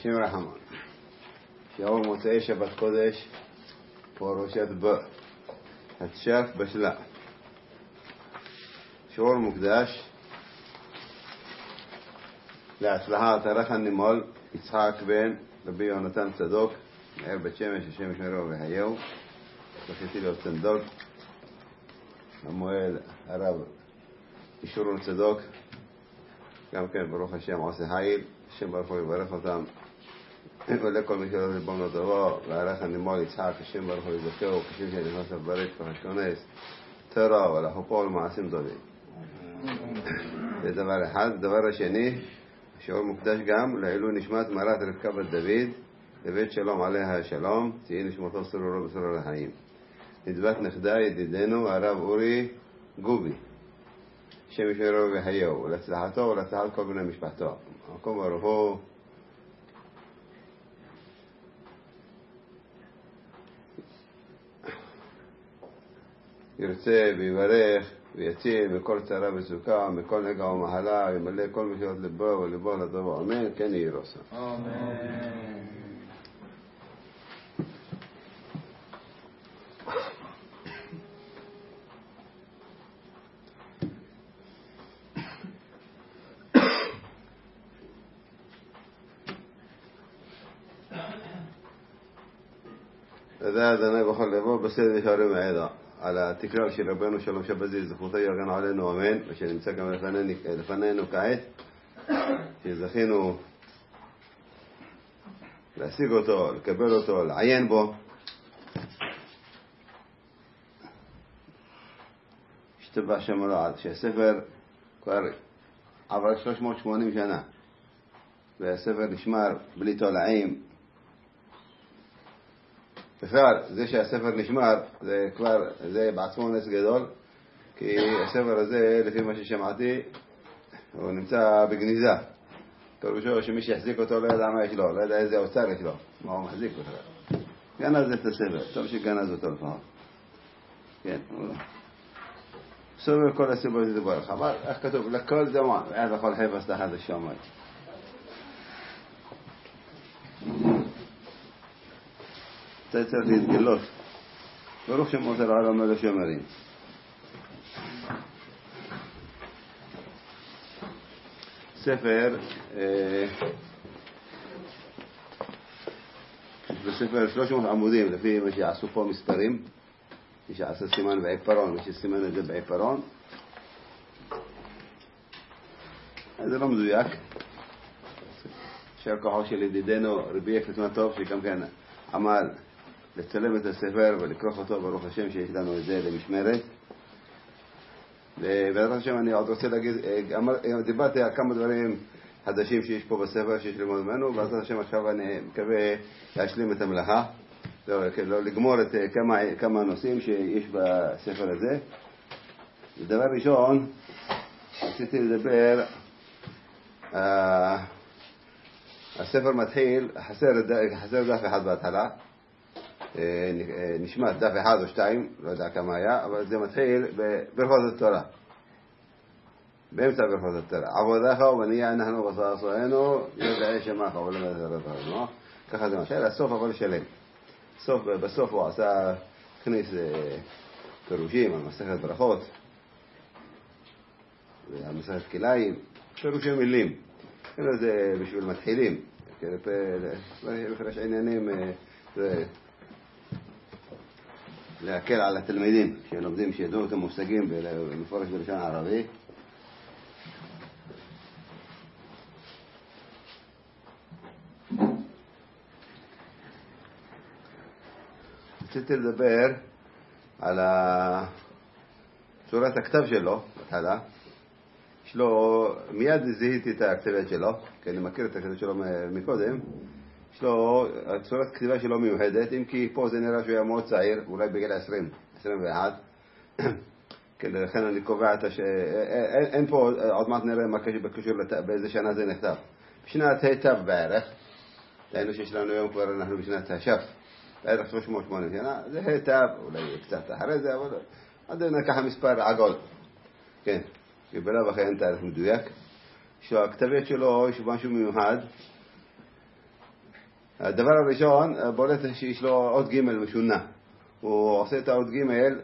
שם רחמן. שיעור מוצאי שבת קודש, פרשת בא. התש"ף בשלה. שיעור מוקדש להצלחת ערך הנימול יצחק בן רבי יונתן צדוק, מעיר בית שמש, השם ישמרו וחיהו, זכיתי להיות צנדוק, המועל הרב ישורון צדוק, גם כן ברוך השם עושה חיל, השם ברוך הוא יברך אותם, ולכל מי שלא לבום לא תבוא, וערך הנימול יצחק, השם ברוך הוא יזכהו, כשם שנכנס לברית פחשכונס, תורה ולחופו ולמעשים טובים. זה דבר אחד. דבר השני, שיעור מוקדש גם לעילוי נשמת מרת רבקה בת דוד, לבית שלום עליה השלום, תהי נשמתו סרורו בסרור לחיים. נדבת נכדה ידידנו הרב אורי גובי, השם ישמרו וחיהו, ולהצלחתו ולהצלחת כל בני משפחתו. המקום ברוך הוא ירצה ויברך ויציל מכל צרה וסוכה, מכל נגע ומחלה, ימלא כל משאלות לבו ולבו לטובו, אמן. כן יהי רצון. אמן. תודה אדוני בכל לבו בסדר שערים העדה. על התקרא של רבנו שלום שבזי זכותו יגן עלינו אמן, ושנמצא גם לפנינו כעת, שזכינו להשיג אותו, לקבל אותו, לעיין בו. השתבח שם אלוהים שהספר כבר עבר 380 שנה, והספר נשמר בלי תולעים. בכלל, זה שהספר נשמר, זה כבר, זה בעצמו נס גדול, כי הספר הזה, לפי מה ששמעתי, הוא נמצא בגניזה. פירושו שמי שיחזיק אותו לא ידע מה יש לו, לא ידע איזה אוצר יש לו, מה הוא מחזיק בכלל. גנז את הספר, טוב שגנז אותו לפחות. כן, סובר כל הסיבות לדברך, אבל איך כתוב? לכל זמן, ואז לכל חפש תחת השמיים. אתה צריך להתגלות. ברוך שמות העולם מלא שמרים. ספר, בספר 300 עמודים, לפי מה שעשו פה מספרים, מי שעשה סימן בעיפרון, מי שסימן את זה בעיפרון. זה לא מדויק. שער כוחו של ידידנו רבי יפת מטוב, שגם כן עמל לצלם את הספר ולקרוח אותו, ברוך השם שיש לנו את זה למשמרת. ובעזרת השם אני עוד רוצה להגיד, דיברתי על כמה דברים חדשים שיש פה בספר שיש ללמוד ממנו, ובעזרת השם עכשיו אני מקווה להשלים את המלאכה, לגמור את כמה נושאים שיש בספר הזה. דבר ראשון, רציתי לדבר, הספר מתחיל, חסר דף אחד בהתחלה, נשמט דף אחד או שתיים, לא יודע כמה היה, אבל זה מתחיל בברכות התורה, באמצע ברכות התורה. עבודך ובנייה אנחנו בסענו יודעי שמך ולמה זרתנו, ככה זה משל, הסוף הכל שלם. בסוף הוא עשה כניס פירושים על מסכת ברכות ועל מסכת כליים, פירושי מילים, זה בשביל מתחילים, לפרש עניינים להקל על התלמידים שלומדים, שידעו את המושגים ולפרש בלשון הערבי. רציתי לדבר על צורת הכתב שלו בהתחלה. יש לו, מיד זיהיתי את הכתבת שלו, כי אני מכיר את הכתבת שלו מקודם. יש לו, צורת כתיבה שלו מיוחדת, אם כי פה זה נראה שהוא היה מאוד צעיר, אולי בגיל 20, 21. לכן אני קובע אין פה, עוד מעט נראה מה קשור באיזה שנה זה נכתב. בשנת היטב בערך, דהיינו שיש לנו היום כבר, אנחנו בשנת השף, בערך 380 שנה, זה היטב, אולי קצת אחרי זה, אבל עד ככה מספר עגול. כן, בלב אחרי אין תאריך מדויק. שהכתבת שלו יש משהו מיוחד, הדבר הראשון, בולט שיש לו עוד ג' משונה. הוא עושה את העוד ג',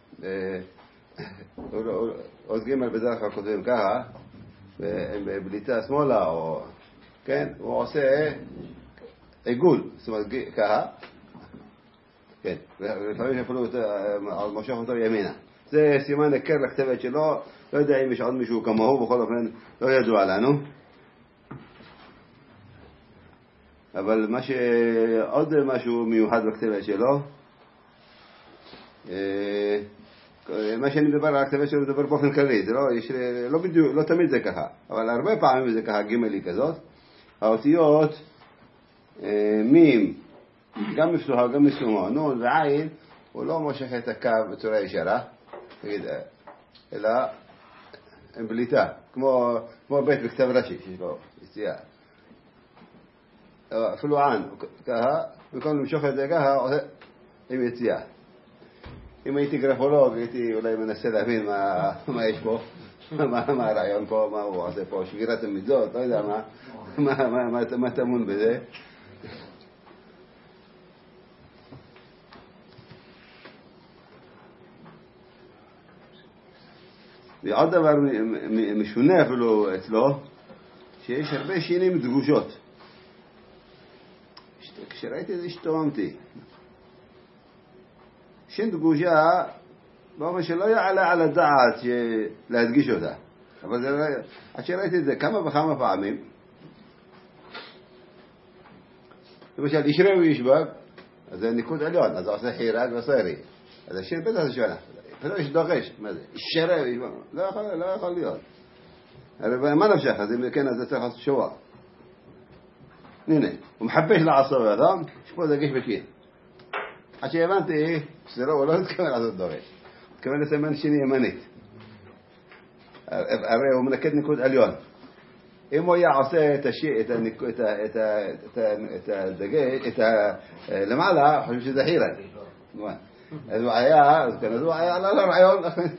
עוד ג' בדרך כלל כותבים ככה, בבליטה שמאלה, או, כן, הוא עושה עיגול, זאת אומרת ככה, כן, ולפעמים אפילו מושך אותו ימינה. זה סימן הכר לכתבת שלו, לא יודע אם יש עוד מישהו כמוהו, בכל אופן לא ידוע לנו. אבל עוד משהו מיוחד בכתבת שלו, מה שאני מדבר על הכתבת שלו מדבר באופן כללי, זה לא בדיוק, לא תמיד זה ככה, אבל הרבה פעמים זה ככה ג' כזאת. האותיות מים, גם מפתוחה, גם מסומה, נון ועין, הוא לא מושך את הקו בצורה ישרה, אלא עם בליטה, כמו בית בכתב רש"י, שיש לו יציאה. אפילו עין, ככה, במקום למשוך את זה ככה, עושה עם יציאה. אם הייתי גרפולוג, הייתי אולי מנסה להבין מה יש פה, מה הרעיון פה, מה הוא עושה פה, שבירת המידות, לא יודע מה תמון בזה. ועוד דבר משונה אפילו אצלו, שיש הרבה שינים דגושות. כשראיתי את זה השתוממתי. שין דגושה, באופן שלא יעלה על הדעת להדגיש אותה. אבל עד שראיתי את זה כמה וכמה פעמים, למשל, ישרה וישבק, אז זה ניקוד עליון, אז זה עושה חירק וסיירי. אז השיר בטח זה שונה. פתאום יש דורש, מה זה? ישרה וישבק, לא יכול להיות. הרי מה נמשך? אז אם כן, אז זה צריך לעשות שואה. הנה, הוא מחפש לעשות אדם, יש פה דגש בקין. עד שהבנתי הוא לא מתכוון לעשות דורש. הוא מתכוון לסמן שני ימנית. הרי הוא מנקד ניקוד עליון. אם הוא היה עושה את הדגש, למעלה, חושב שזה חירק. אז הוא היה, אז לא רעיון,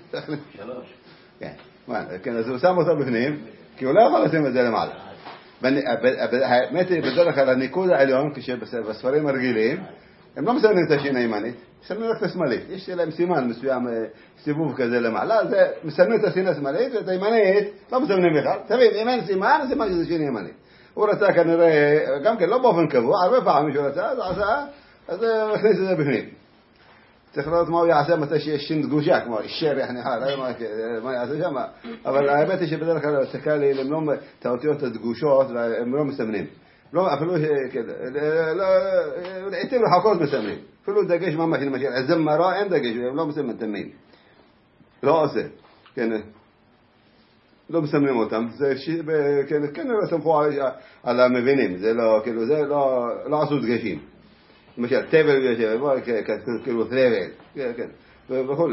כן, אז הוא שם אותו בפנים, כי הוא לא יכול לשים את זה למעלה. האמת היא, בדרך כלל הניקוד העליון, כשבספרים הרגילים, הם לא מסמנים את השין הימנית, מסמנים רק את השמאלית. יש להם סימן מסוים, סיבוב כזה למעלה, זה מסמנים את השין השמאלית, ואת הימנית לא מסמנים בכלל. תבין, אם אין סימן, זה סימן שזה שין ימנית. הוא רצה כנראה, גם כן לא באופן קבוע, הרבה פעמים שהוא רצה, אז הוא הכניס את זה בפנים. צריך לראות מה הוא יעשה מתי שיש שין דגושה, כמו אישר יחניחה, מה יעשה שם. אבל האמת היא שבדרך כלל הוא צחקה לי למנום את האותיות הדגושות, והם לא מסמנים. לא, אפילו, לעתים רחוקות מסמנים. אפילו דגש ממש, למשל, הזמרה אין דגש, הם לא מסמנים תמים. לא עושה. כן, לא מסמנים אותם. כן, לא סמכו על המבינים. זה לא, כאילו, זה לא עשו דגשים. למשל, תבל, כאילו, תבל, כן, וכו'.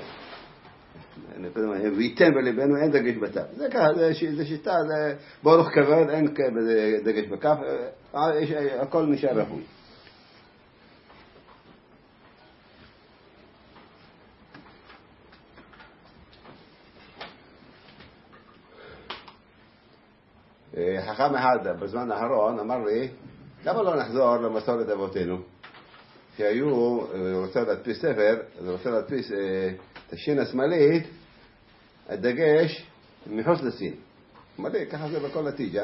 וייתן בלבנו, אין דגש בתף. זה ככה, זה שיטה, זה באורך כבד, אין דגש בכף, הכל נשאר רפוי. חכם אחד בזמן האחרון אמר לי, למה לא נחזור למסורת אבותינו? שהיו, הוא רוצה להדפיס ספר, אז הוא רוצה להדפיס את השין השמאלית, הדגש מחוץ לסין. מלא, ככה זה בכל התיג'ה.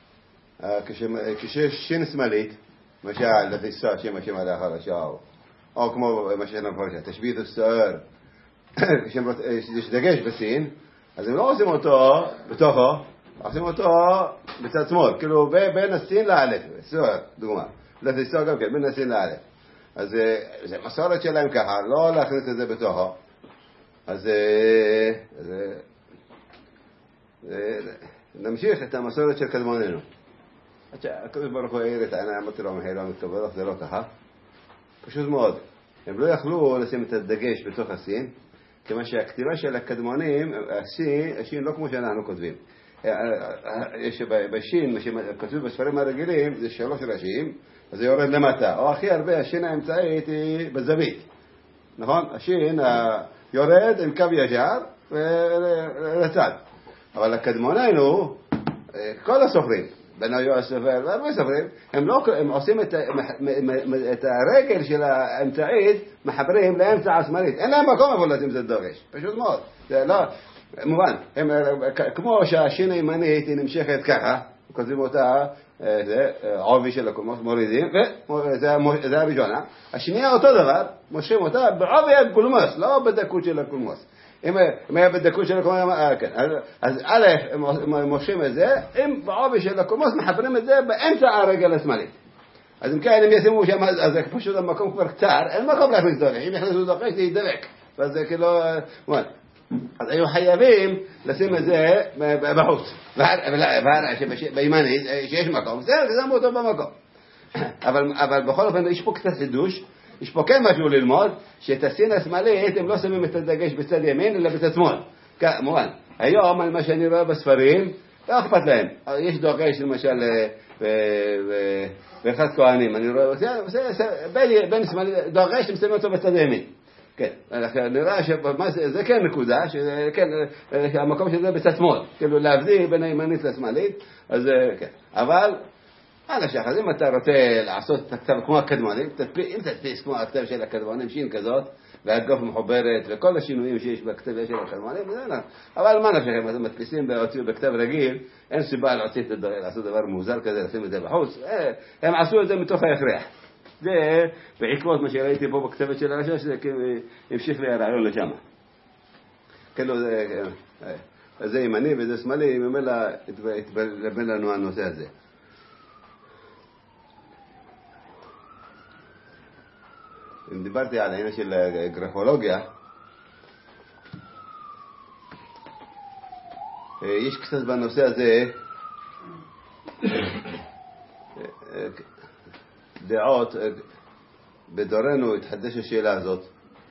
כשיש שין שמאלית, למשל, לטיסה שם עליה חלשה, או כמו מה שאנחנו פרשה, תשבית הסוער, כשיש דגש בסין, אז הם לא עושים אותו בתוכו, עושים אותו בצד שמאל, כאילו בין הסין לאלף, סוער, דוגמה. לטיסה גם כן, בין הסין לאלף. אז זה מסורת שלהם ככה, לא להכניס את זה בתוכו. אז נמשיך את המסורת של קדמוננו. הקדוש ברוך הוא העיר את העיניים, אמרתי לו מחילה מתקבלות, זה לא ככה. פשוט מאוד. הם לא יכלו לשים את הדגש בתוך הסין, כיוון שהכתיבה של הקדמונים, השין לא כמו שאנחנו כותבים. יש בשין, מה שכתוב בספרים הרגילים, זה 3 ראשים, אז זה יורד למטה. או הכי הרבה, השין האמצעית היא בזווית. נכון? השין יורד עם קו ישר ולצד. אבל הקדמוננו, כל הסופרים, בנו הסופר, והרבה סופרים, הם עושים את הרגל של האמצעית, מחברים לאמצע השמאלית. אין להם מקום אבל לשים זה דורש. פשוט מאוד. זה לא, מובן. כמו שהשין הימנית היא נמשכת ככה, כותבים אותה, זה עובי של הקולמוס, מורידים, וזה הראשונה. השנייה אותו דבר, מושכים אותה בעובי הקולמוס, לא בדקות של הקולמוס. אם היה בדקות של הקולמוס, כן. אז א', הם מושכים את זה, אם בעובי של הקולמוס מחברים את זה באמצע הרגל השמאלית. אז אם כן, הם ישימו שם, אז זה פשוט המקום כבר קצר, אין מקום להכניס דורש. אם יכניסו דורש, זה ידבק. ואז זה כאילו, אז היו חייבים לשים את זה בחוץ. בימנית, שיש מקום, זה שמו אותו במקום. אבל בכל אופן, יש פה קצת חידוש, יש פה כן משהו ללמוד, שאת הסין השמאלית הם לא שמים את הדגש בצד ימין, אלא בצד שמאל. כמובן, היום, על מה שאני רואה בספרים, לא אכפת להם. יש דגש, למשל, באחד כהנים, אני רואה, בין שמאלית, דגש, הם שמים אותו בצד ימין. כן, נראה שזה כן נקודה, המקום שזה בצד שמאל, כאילו להבדיל בין הימנית לשמאלית, אז כן, אבל אז אם אתה רוצה לעשות את הכתב כמו הקדמונים, אם תדפיס כמו הכתב של הקדמונים, שין כזאת, והגוף מחוברת, וכל השינויים שיש בכתב של הקדמונים, אבל מה נפשכם, אתם מדפיסים בכתב רגיל, אין סיבה לעשות דבר מוזר כזה, לשים את זה בחוץ, הם עשו את זה מתוך ההכרח. זה בעקבות מה שראיתי פה בכתבת של הרשע, שזה המשיך לי הרעיון לשם. כאילו זה ימני וזה שמאלי, ממילא התבלבל לנו הנושא הזה. אם דיברתי על העניין של גרפולוגיה, יש קצת בנושא הזה דעות, בדורנו התחדש השאלה הזאת,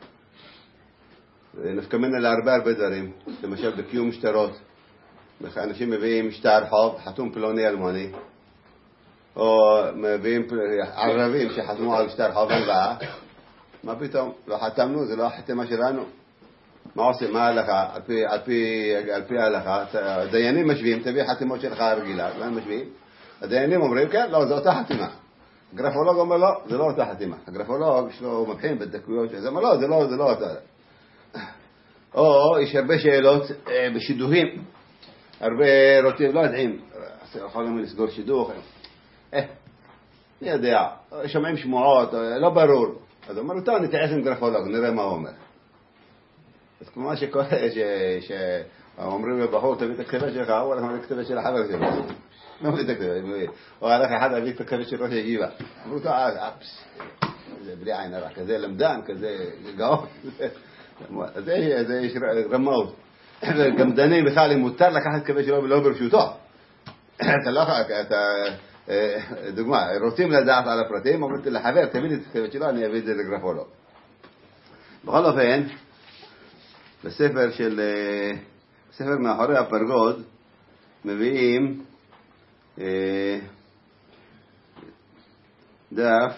נפקא מנה להרבה דברים, למשל בקיום שטרות, אנשים מביאים שטר חוב, חתום פלוני אלמוני, או מביאים ערבים שחתמו על שטר חוב הלוואה, מה פתאום? לא חתמנו, זה לא החתימה שלנו. מה עושים? מה ההלכה? על פי ההלכה, הדיינים משווים, תביא חתימות שלך הרגילה, מה הם משווים? הדיינים אומרים, כן, לא, זו אותה חתימה. הגרפולוג אומר לא, זה לא אותה חתימה. הגרפולוג שלו מבחין בדקויות, זה אומר לא, זה לא אותה. או יש הרבה שאלות בשידוכים, הרבה רוצים, לא יודעים, יכולים לסגור שידוך, אני יודע, שומעים שמועות, לא ברור. אז אמרו, טוב, נתייעץ עם גרפולוג, נראה מה הוא אומר. אז כמו מה שקורה, שאומרים לבחור, תביא את הכתבת שלך, הוא הולך את הכתבת של החבר שלו. לא מביא את הכתבת, או הלך אחד להביא את הכתבת של ראש הישיבה. אמרו, טוב, זה בלי עין הרע, כזה למדן, כזה גאון. אז יש רמאות. גם דנים בכלל, אם מותר לקחת כתבת שלו ולא ברשותו. אתה לא דוגמה, רוצים לדעת על הפרטים, אומרים לחבר, תביא לי את הכתבת שלו, אני אביא את זה לגרפולוג. בכל אופן, בספר מאחורי הפרגוד, מביאים דף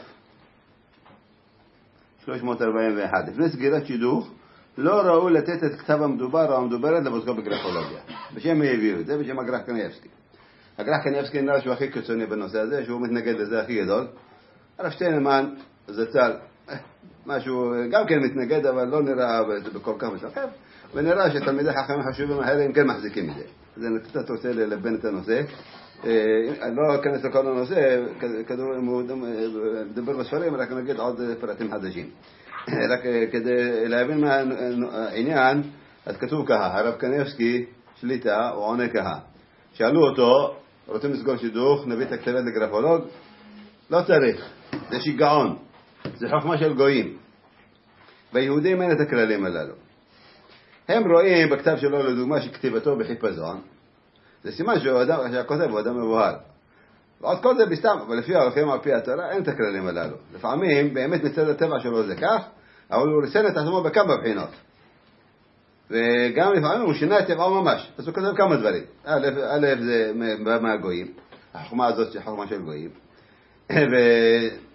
341. לפני סגירת שידוך, לא ראו לתת את כתב המדובר או המדוברת לבודקו בגרפולוגיה. בשם מי הביאו את זה? בשם הגרח קניאבסקי. הגרח קניאבסקי נראה שהוא הכי קיצוני בנושא הזה, שהוא מתנגד לזה הכי גדול. הרב שטיינמן, זצ"ל, משהו, גם כן מתנגד, אבל לא נראה בכל כך משלכם, ונראה שתלמידי חכמים חשובים האלה כן מחזיקים מזה. אז אני קצת רוצה ללבן את הנושא. אני לא אכנס לכל הנושא, אם הוא מדבר בספרים, רק נגיד עוד פרטים חדשים. רק כדי להבין מה העניין, אז כתוב ככה, הרב קניאבסקי שליטה, הוא עונה ככה. שאלו אותו, רוצים לסגור שידוך, נביא את הכתבת לגרפולוג? לא צריך, זה שיגעון, זה חוכמה של גויים. ביהודים אין את הכללים הללו. הם רואים בכתב שלו לדוגמה שכתיבתו בחיפזון, זה סימן שהכותב הוא אדם מבוהל. ועוד כל זה בסתם, אבל לפי הערכים על פי התורה אין את הכללים הללו. לפעמים באמת מצד הטבע שלו זה כך, אבל הוא רסן את עצמו בכמה בחינות. וגם לפעמים הוא שינה את טבעו ממש. אז הוא כתב כמה דברים. א' זה מהגויים, החוכמה הזאת היא חוכמה של גויים.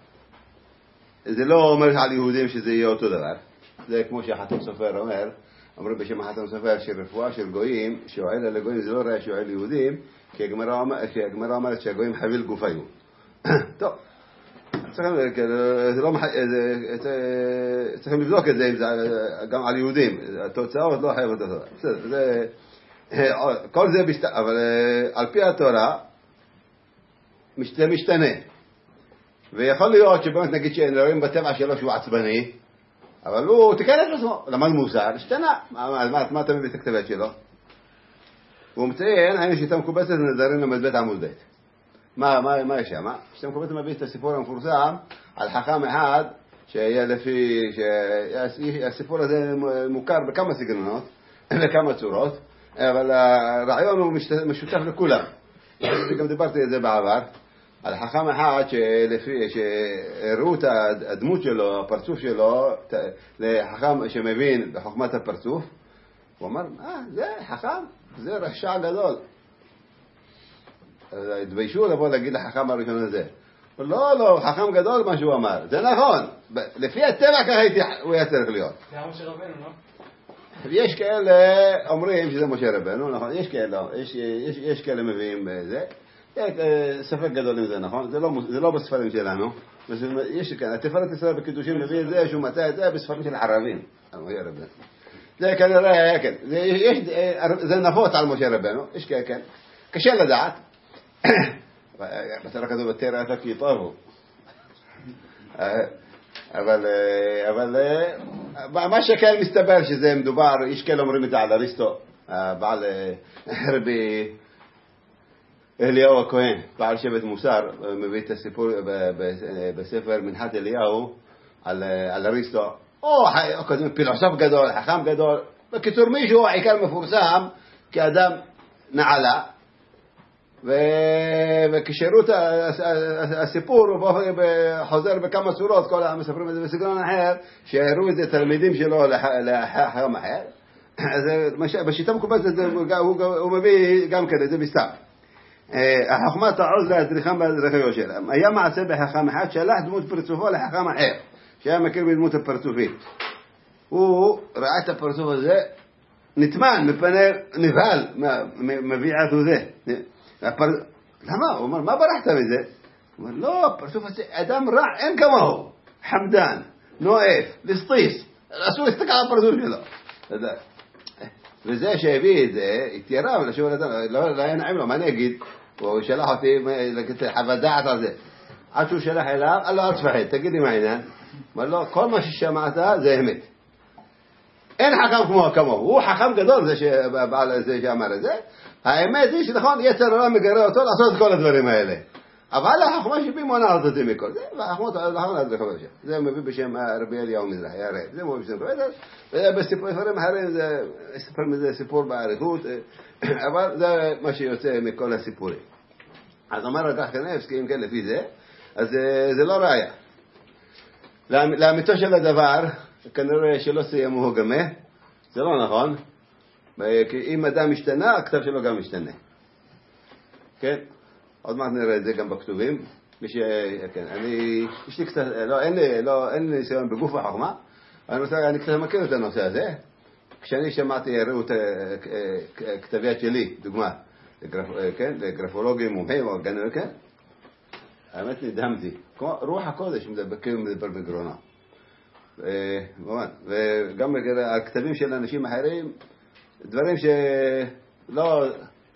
וזה לא אומר על יהודים שזה יהיה אותו דבר. זה כמו שהחתום סופר אומר, אומרים בשם החתם סופר שרפואה של גויים, שואל על הגויים זה לא ראה שואל יהודים, כי הגמרא אומרת שהגויים חביל גופיו. טוב, צריכים לבדוק את זה גם על יהודים, התוצאות לא חייבות את זה. כל זה, אבל על פי התורה, זה משתנה. ויכול להיות שבאמת נגיד שנראים בטבע שלו שהוא עצבני, אבל הוא תיקן את עצמו, למד מוסר, השתנה. מה אתה מביא את הכתבת שלו? הוא מציין, היינו שיטה מקובצת נדרים למדבט עמוד בית. מה יש שם? שיטה מקובצת מביא את הסיפור המפורסם על חכם אחד, שהיה לפי, הסיפור הזה מוכר בכמה סגנונות, בכמה צורות, אבל הרעיון הוא משותף לכולם. גם דיברתי את זה בעבר. על חכם אחד שהראו את הדמות שלו, הפרצוף שלו, לחכם שמבין בחוכמת הפרצוף, הוא אמר, זה חכם, זה רשע גדול. התביישו לבוא להגיד לחכם הראשון הזה. לא, חכם גדול מה שהוא אמר, זה נכון, לפי הטבע ככה הוא היה צריך להיות. זה היה משה רבנו, לא? יש כאלה אומרים שזה משה רבנו, נכון, יש כאלה מביאים זה. ספק גדול אם זה נכון, זה לא בספרים שלנו. יש כאן, התפארת ישראל בקידושים מביא את זה שהוא מצא את זה בספרים של ערבים. זה כנראה, כן, זה נפוץ על משה רבנו, יש כן, קשה לדעת. בתורה כזו בתרא אתה כי טובו. אבל מה שכן מסתבר שזה מדובר, יש כאלה אומרים את זה על אריסטו, בעל רבי אליהו הכהן, בעל שבט מוסר, מביא את הסיפור בספר מנחת אליהו על אריסטו, או פילוסוף גדול, חכם גדול, בקיצור מישהו העיקר מפורסם כאדם נעלה, וכשהראו את הסיפור חוזר בכמה צורות, כל המספרים את זה בסגנון אחר, שהראו את זה תלמידים שלו לחכם אחר, אז בשיטה מקובצת הוא מביא גם כן את זה בסתם. החוכמה תעוז להדריכם בדרכי יושר. היה מעשה בחכם אחד, שלח דמות פרצופו לחכם אחר, שהיה מכיר בדמות הפרצופית. הוא ראה את הפרצוף הזה, נטמן, נבהל, מביעתו זה. למה? הוא אומר, מה ברחת מזה? הוא אומר, לא, הפרצוף הזה, אדם רע, אין כמוהו. חמדן, נואף, לסטיס. אסור להסתכל על הפרצוף שלו. וזה שהביא את זה, התיירב לשאול אדם, לא היה נעים לו, מה אני אגיד? הוא שלח אותי חוות דעת על זה. עד שהוא שלח אליו, אל תפחד, תגיד לי מה העניין. אומר לו, כל מה ששמעת זה אמת. אין חכם כמוהו, הוא חכם גדול, זה שאמר את זה. האמת היא שנכון, יצר עולם מגרה אותו לעשות את כל הדברים האלה. אבל החוכמה שבי מונעת אותי מכל זה, והחוכמות לחמנת בחבר שם. זה מביא בשם רבי אליהו מזרחי, הרי זה מביא בשם רבי, ובספרים אחרים זה סיפור באריכות, אבל זה מה שיוצא מכל הסיפורים. אז אומר רד"ח קניבסקי, אם כן לפי זה, אז זה לא ראיה. לאמיתו של הדבר, כנראה שלא סיימו גמה, זה לא נכון, כי אם אדם משתנה, הכתב שלו גם משתנה. כן? עוד מעט נראה את זה גם בכתובים. כן, יש לי קצת, אין לי ניסיון בגוף החוכמה, אני קצת מכיר את הנושא הזה. כשאני שמעתי, הראו את כתב יד שלי, דוגמה, לגרפולוגים מומחים או גנר, כן? האמת נדהמתי. רוח הקודש מדבר בגרונה. וגם הכתבים של אנשים אחרים, דברים שלא...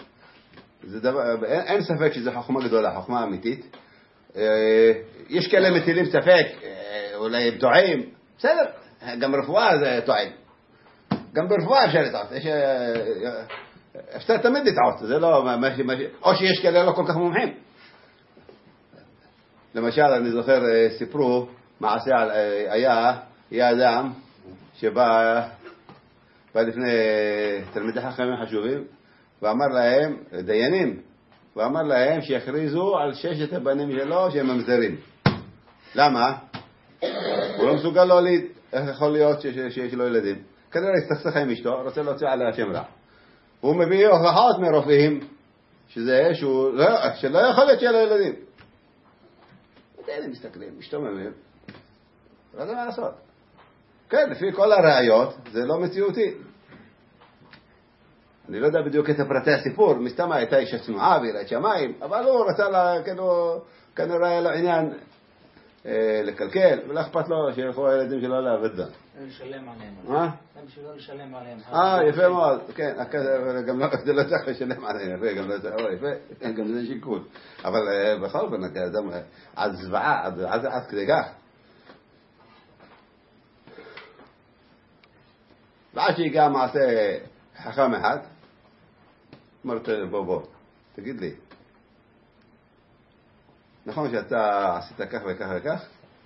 אין ספק שזה חוכמה גדולה, חוכמה אמיתית. יש כאלה מטילים ספק, אולי הם טועים, בסדר, גם רפואה זה טועים. גם ברפואה אפשר לטעות, אפשר תמיד לטעות, זה לא או שיש כאלה לא כל כך מומחים. למשל, אני זוכר, סיפרו, מעשה היה אדם שבא לפני תלמידי חכמים חשובים, ואמר להם, דיינים, ואמר להם שיכריזו על 6 הבנים שלו שהם ממזרים. למה? הוא לא מסוגל להוליד, איך יכול להיות שיש לו ילדים? כנראה הסתכסך עם אשתו, רוצה להוציא עליה שם רע. הוא מביא הוכחות מרופאים, שלא יכול להיות שיהיה לו ילדים. דיינים מסתכלים, משתוממים, לא יודע מה לעשות. כן, לפי כל הראיות, זה לא מציאותי. אני לא יודע בדיוק את הפרטי הסיפור, מסתמה הייתה אישה צנועה ויראת שמיים, אבל הוא רצה כנראה לעניין לקלקל, ולא אכפת לו שילכו הילדים שלו לעבודה. לשלם עליהם. מה? בשביל לשלם עליהם. יפה מאוד, כן, גם זה לא צריך לשלם עליהם, יפה, גם לא צריך, יפה, גם זה שיקול. אבל בכל אופן, עד זוועה, עד כדי כך. ועד שהגיע מעשה חכם אחד, אמרת, בוא, תגיד לי, נכון שאתה עשית כך וכך וכך?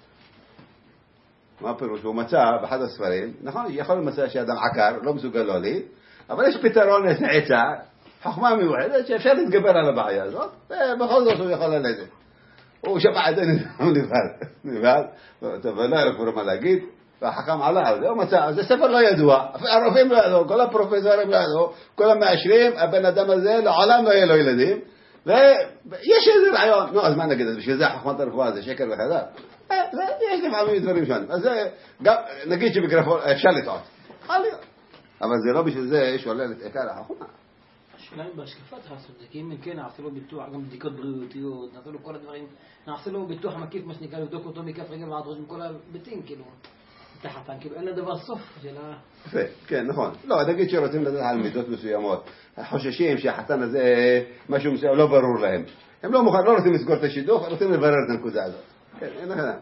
מה הפירוש? הוא מצא באחד הספרים, נכון, יכול למצוא שאדם עקר, לא מסוגל לא לי, אבל יש פתרון, יש עצה, חכמה מיוחדת, שאפשר להתגבר על הבעיה הזאת, ובכל זאת הוא יכול ללדת. הוא שמע את זה נבהל, ולא היה לו כבר מה להגיד, והחכם עלה על זה, הוא מצא, זה ספר לא ידוע, הרופאים לא ידעו, כל הפרופסורים לא ידעו, כל המאשרים, הבן אדם הזה לעולם לא יהיה לו ילדים, ויש איזה רעיון, נו, אז מה נגיד, בשביל זה חכמת הרפואה זה שקר וחזר. יש לפעמים דברים שונים, אז גם נגיד שבגרפון אפשר לטעות, אבל זה לא בשביל זה שולל את עיקר החכמה. השאלה אם בהשקפת לעשות זה, כי אם כן נעשה לו ביטוח, גם בדיקות בריאותיות, נעשה לו כל הדברים, נעשה לו ביטוח מקיף, מה שנקרא, לבדוק אותו מכף רגל ועד ראש מכל הביתים, כאילו, תחתן, כאילו אין לדבר סוף של ה... יפה, כן, נכון. לא, נגיד שרוצים לדעת על מידות מסוימות, חוששים שהחתן הזה, משהו מסוים לא ברור להם. הם לא רוצים לסגור את השידוך, רוצים לברר את הנקודה הזאת. כן, אין לכם.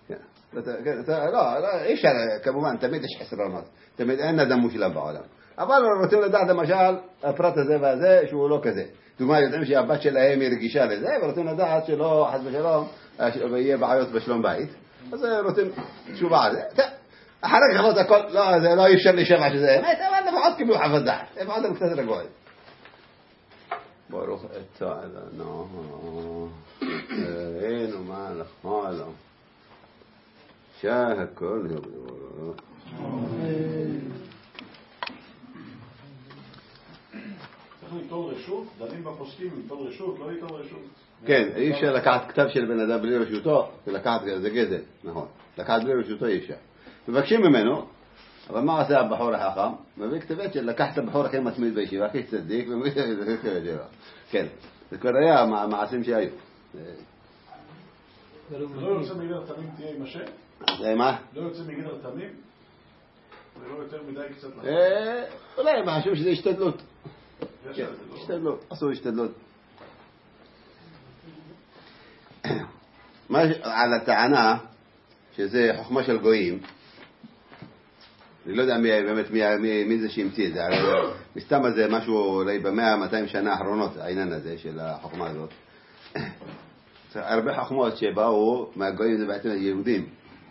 לא, אי אפשר, כמובן, תמיד יש חסרונות. תמיד אין אדם מושלם בעולם. אבל רוצים לדעת למשל, הפרט הזה והזה, שהוא לא כזה. דוגמה, יודעים שהבת שלהם היא רגישה לזה, ורוצים לדעת שלא, חס ושלום, יהיה בעיות בשלום בית. אז רוצים תשובה על זה. אחרי חוות הכל, לא, זה לא אי אפשר לשמע שזה אמת, אבל לפחות קיבלו חוות דעת. לפחות הם קצת רגועים. ברוך אתה אדונו, אלוהינו מלך העולם, שהכל יבוא. צריך ליטול רשות, דנים בפוסקים, ליטול רשות, לא ליטול רשות. כן, אי אפשר לקחת כתב של בן אדם בלי רשותו, ולקחת, זה גזל, נכון. לקחת בלי רשותו אי אפשר. מבקשים ממנו, אבל מה עושה הבחור החכם? מביא כתבת של לקחת את הבחור הכי מתמיד בישיבה, הכי צדיק, ומביא את זה. כן, זה כבר היה מעשים שהיו. לא יוצא מגדר תמים תהיה עם השם? מה? לא יוצא מגדר תמים? זה לא יותר מדי קצת לך? אולי משהו שזה השתדלות. השתדלות, עשו השתדלות. על הטענה שזה חוכמה של גויים, אני לא יודע באמת מי זה שהמציא את זה, מסתם הזה משהו אולי ב100-200 שנה האחרונות, העניין הזה של החוכמה הזאת. הרבה חוכמות שבאו מהגויים זה בעצם היהודים.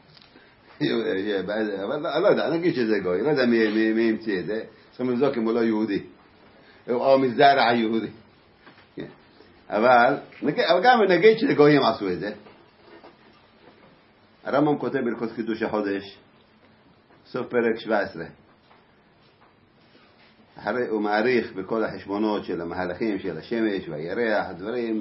אבל לא יודע, נגיד שזה גוי, לא יודע מי המציא את זה, צריכים לבדוק אם הוא לא יהודי, או מזרע היהודי. אבל גם נגיד שגויים עשו את זה. הרמב"ם כותב ברכות חידוש החודש, סוף פרק 17. הוא מעריך בכל החשבונות של המהלכים של השמש והירח, הדברים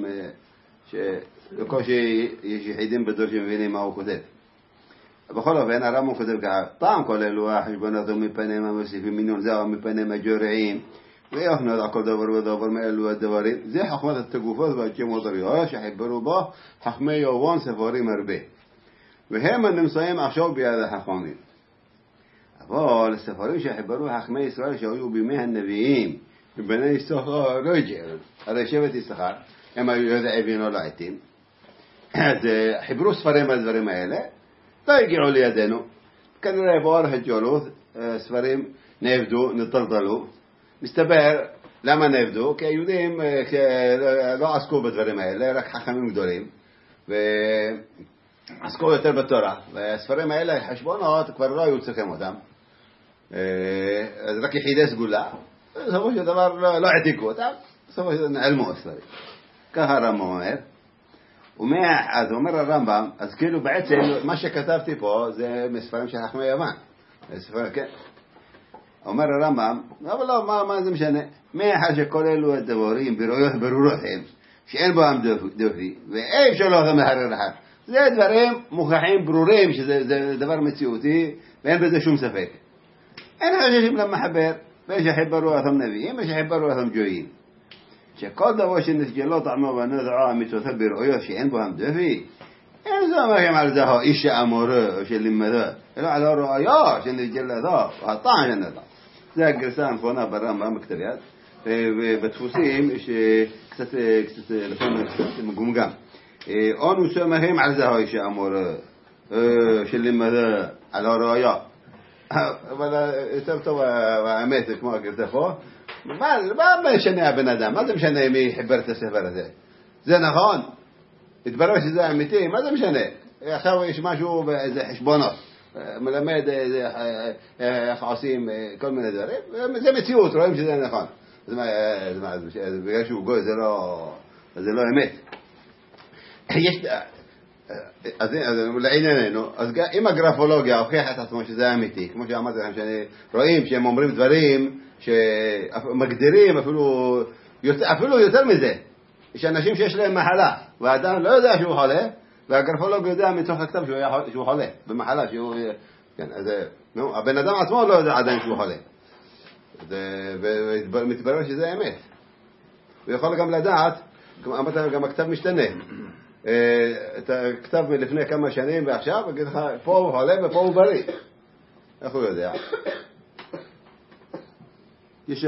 שבקושי יש יחידים בדור שמבינים מה הוא כותב. בכל אופן, הרמב"ם כותב ככה, פעם כל אלו החשבונות מפניהם המוסיפים מיליון זהו מפניהם הג'ורעים, ויוכנו על כל דבר ודבר מאלו הדברים. זה חוכמת התגופות והתשמות הריאו שחיברו בו חכמי יובון ספרים הרבה. והם הנמצאים עכשיו ביד החכמים. אבל הספרים שחיברו חכמי ישראל שהיו בימי הנביאים, בבני יששכר רג'ל, הרי שבט יששכר, הם היו יודעים ולא לעתים. אז חיברו ספרים על הדברים האלה, לא הגיעו לידינו. כנראה באורך הג'ולות, ספרים נעבדו, נטלטלו. מסתבר, למה נעבדו? כי היהודים לא עסקו בדברים האלה, רק חכמים גדולים, ועסקו יותר בתורה. והספרים האלה, חשבונות, כבר לא היו צריכים אותם. אז רק יחידי סגולה. בסופו של דבר לא העתיקו אותם, בסופו של דבר נעלמו הספרים. ככה הרמב"ם אומר. אז אומר הרמב"ם, אז כאילו בעצם מה שכתבתי פה זה מספרים של חכמי יוון. ספרים, כן. אומר הרמב"ם, אבל לא, מה זה משנה? מאחר שכל אלו הדברים ברורות הם, שאין בהם דופי, ואי אפשר לא מהרר אחד. זה דברים מוכחים ברורים, שזה דבר מציאותי, ואין בזה שום ספק. אין חששים למחבר, ושחיברו אותם נביאים ושחיברו אותם גויים. שכל דבר שנסגלו טעמו ונדעו מצוותיו בראויות שאין בו המדפי, אין זה אומרים על זה האיש האמורה או שלימדו, אלא על הראויות שנסגלתו והטעם שנדע. זה הגרסה הנכונה ברמב"ם בכתב-יד, ובדפוסים שקצת לפעמים מגומגם. אנו סומכים על זה האיש האמורה שלימדו על הראויות. אבל יותר טוב האמת כמו הגרסה פה. מה משנה הבן אדם? מה זה משנה מי חיבר את הספר הזה? זה נכון? התברר שזה אמיתי, מה זה משנה? עכשיו יש משהו באיזה חשבונות, מלמד איך עושים כל מיני דברים, זה מציאות, רואים שזה נכון. אז בגלל שהוא גוי זה לא אמת. אז לענייננו, אז אם הגרפולוגיה הוכיחה את עצמו שזה אמיתי, כמו שאמרתי לכם, רואים שהם אומרים דברים שמגדירים אפילו יותר מזה. יש אנשים שיש להם מחלה, והאדם לא יודע שהוא חולה, והגרפולוג יודע מתוך הכתב שהוא חולה, במחלה כן, אז הבן אדם עצמו לא יודע עדיין שהוא חולה. ומתברר שזה אמת. הוא יכול גם לדעת, גם הכתב משתנה. את הכתב מלפני כמה שנים ועכשיו, אגיד לך, פה הוא חולה ופה הוא בריא. איך הוא יודע? יש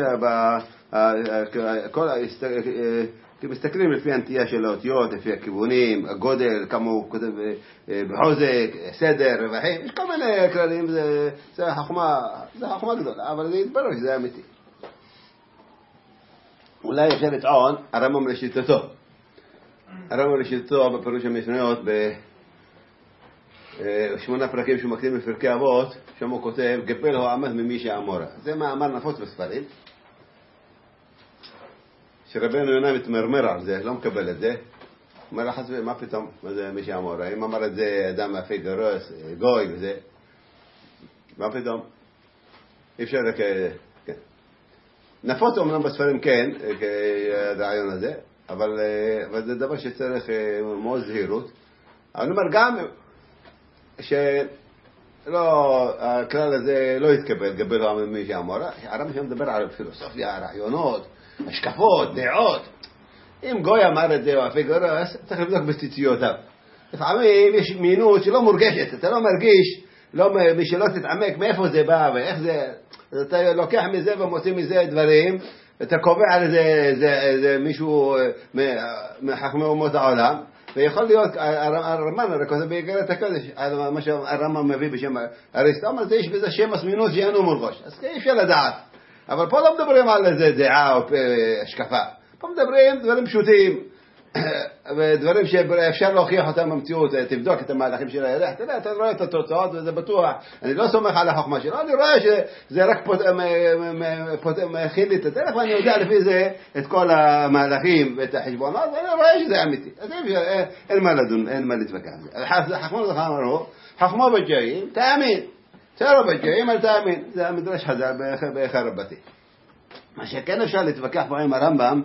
מסתכלים לפי הנטייה של האותיות, לפי הכיוונים, הגודל, כמה הוא כותב בחוזק, סדר, רווחים, יש כל מיני כללים, זה חוכמה גדולה, אבל זה יתברר שזה אמיתי. אולי אפשר לטעון הרמב"ם לשיטתו. הרמב"ם לשיטתו בפירוש המשניות ב8 פרקים שהוא מקדים בפרקי אבות, שם הוא כותב גבל הוא עמד ממי שאמורה. זה מאמר נפוץ בספרים, שרבנו יונה מתמרמר על זה, לא מקבל את זה. אומר לך, מה פתאום? מה זה מי שאמורה? אם אמר את זה אדם אפי גרוס, גוי וזה, מה פתאום? אי אפשר רק... כן. נפוץ אומנם בספרים כן, כרעיון הזה, אבל זה דבר שצריך מאוד זהירות. אבל אני אומר גם הכלל הזה לא יתקבל, גבל הוא ממי שאמורה. הרמב"ם שם מדבר על פילוסופיה, רעיונות, השקפות, דעות. אם גוי אמר את זה או אפי גרוס, צריך לבדוק בציציותיו. לפעמים יש מינות שלא מורגשת, אתה לא מרגיש, משלא תתעמק מאיפה זה בא ואיך זה, אתה לוקח מזה ומוציא מזה דברים, אתה קובע על זה מישהו מחכמי אומות העולם, ויכול להיות, הרמב"ם רק כותב באיגרת הקודש, מה שהרמב"ם מביא בשם אריסטו, אבל יש בזה שם הסמינות שאינו מורגש, אז אי אפשר לדעת. אבל פה לא מדברים על איזה דעה או השקפה, פה מדברים דברים פשוטים, ודברים שאפשר להוכיח אותם במציאות. תבדוק את המהלכים של הירח, אתה רואה את התוצאות וזה בטוח. אני לא סומך על החוכמה שלו, אני רואה שזה רק מכין לי את הדרך, ואני יודע לפי זה את כל המהלכים ואת החשבונות, ואני רואה שזה אמיתי. אז אין מה לדון, אין מה להתווכח. החכמה לך אמרו, חכמה בג'אים, תאמין. תראו בג'אים, אל תאמין. זה המדרש חז"ל באחר רבתי. מה שכן אפשר להתווכח פה עם הרמב"ם,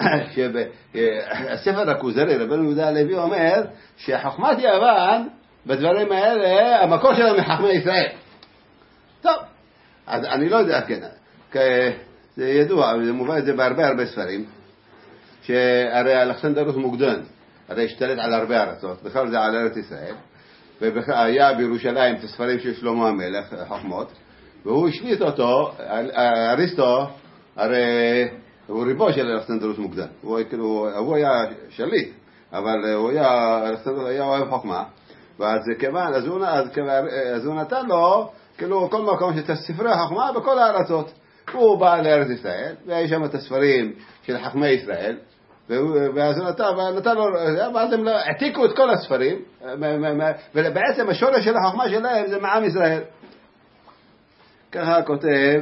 שהספר הכוזרי, רבנו יהודה הלוי אומר שחוכמת יוון בדברים האלה המקור שלה מחכמי ישראל. טוב, אז אני לא יודע, כן, זה ידוע, זה מובן את זה בהרבה ספרים, שהרי אלכסנדרוס מוקדון הרי השתלט על הרבה ארצות, בכלל זה על ארץ ישראל, והיה בירושלים את הספרים של שלמה המלך, חוכמות, והוא השליט אותו, אריסטו, הרי הוא ריבו של אלכסנדרוס מוקדון, הוא היה שליט, אבל אלכסנדרוס היה אוהב חוכמה, ואז כיוון, אז הוא נתן לו, כאילו כל מקום שאת ספרי החוכמה בכל הארצות. הוא בא לארץ ישראל, והיה שם את הספרים של חכמי ישראל, ואז הוא נתן לו, ואז הם העתיקו את כל הספרים, ובעצם השורש של החוכמה שלהם זה מעם ישראל. ככה כותב,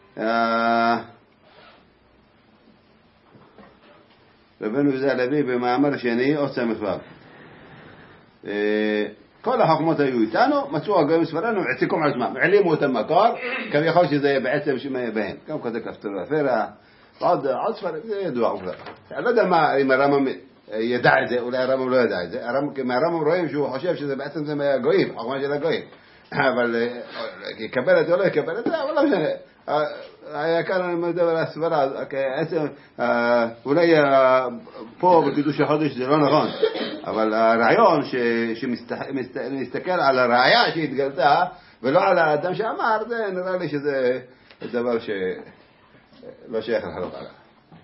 רבנו יהודה הלוי במאמר שני, עוד סמ"ו. כל החוכמות היו איתנו, מצאו הגויים ספרנו, העתיקו מעצמם, העלימו אותם מקור, כביכול שזה בעצם שמי בהם. גם כזה כפתור אפרה, עוד ספרים, זה ידוע כבר. אני לא יודע אם הרמב"ם ידע את זה, אולי הרמב"ם לא ידע את זה. מהרמב"ם רואים שהוא חושב שזה בעצם זה מהגויים, חוכמה של הגויים. אבל יקבל את זה או לא יקבל את זה, אבל לא משנה. כאן אני מדבר על הסברה, אולי פה בקידוש החודש זה לא נכון, אבל הרעיון שמסתכל על הראיה שהתגלתה ולא על האדם שאמר, זה נראה לי שזה דבר שלא שייך לחלוק עליו.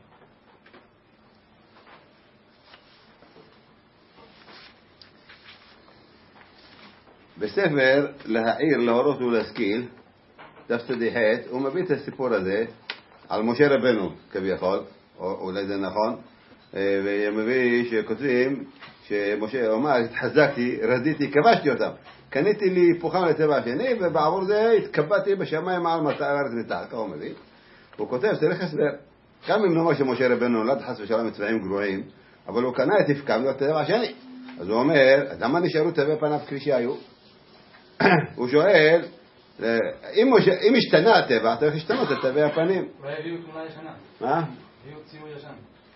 בספר להעיר, להורות ולהשכיל, דף צדיחת, הוא מביא את הסיפור הזה על משה רבנו כביכול, או אולי זה נכון, ומביא שכותבים שמשה אומר, התחזקתי, רזיתי, כבשתי אותם, קניתי לי פוחם לטבע השני, ובעבור זה התקבעתי בשמיים על הארץ מתחת, הוא מביא. הוא כותב, צריך הסבר, גם אם נאמר שמשה רבנו נולד חס ושלום מצבעים גרועים, אבל הוא קנה את הפקם לטבע השני. אז הוא אומר, אז למה נשארו טבע פניו כפי שהיו? הוא שואל, אם השתנה הטבע, צריך להשתנות את טבע הפנים. אולי הביאו תמונה ישנה. מה? הביאו ציור ישן.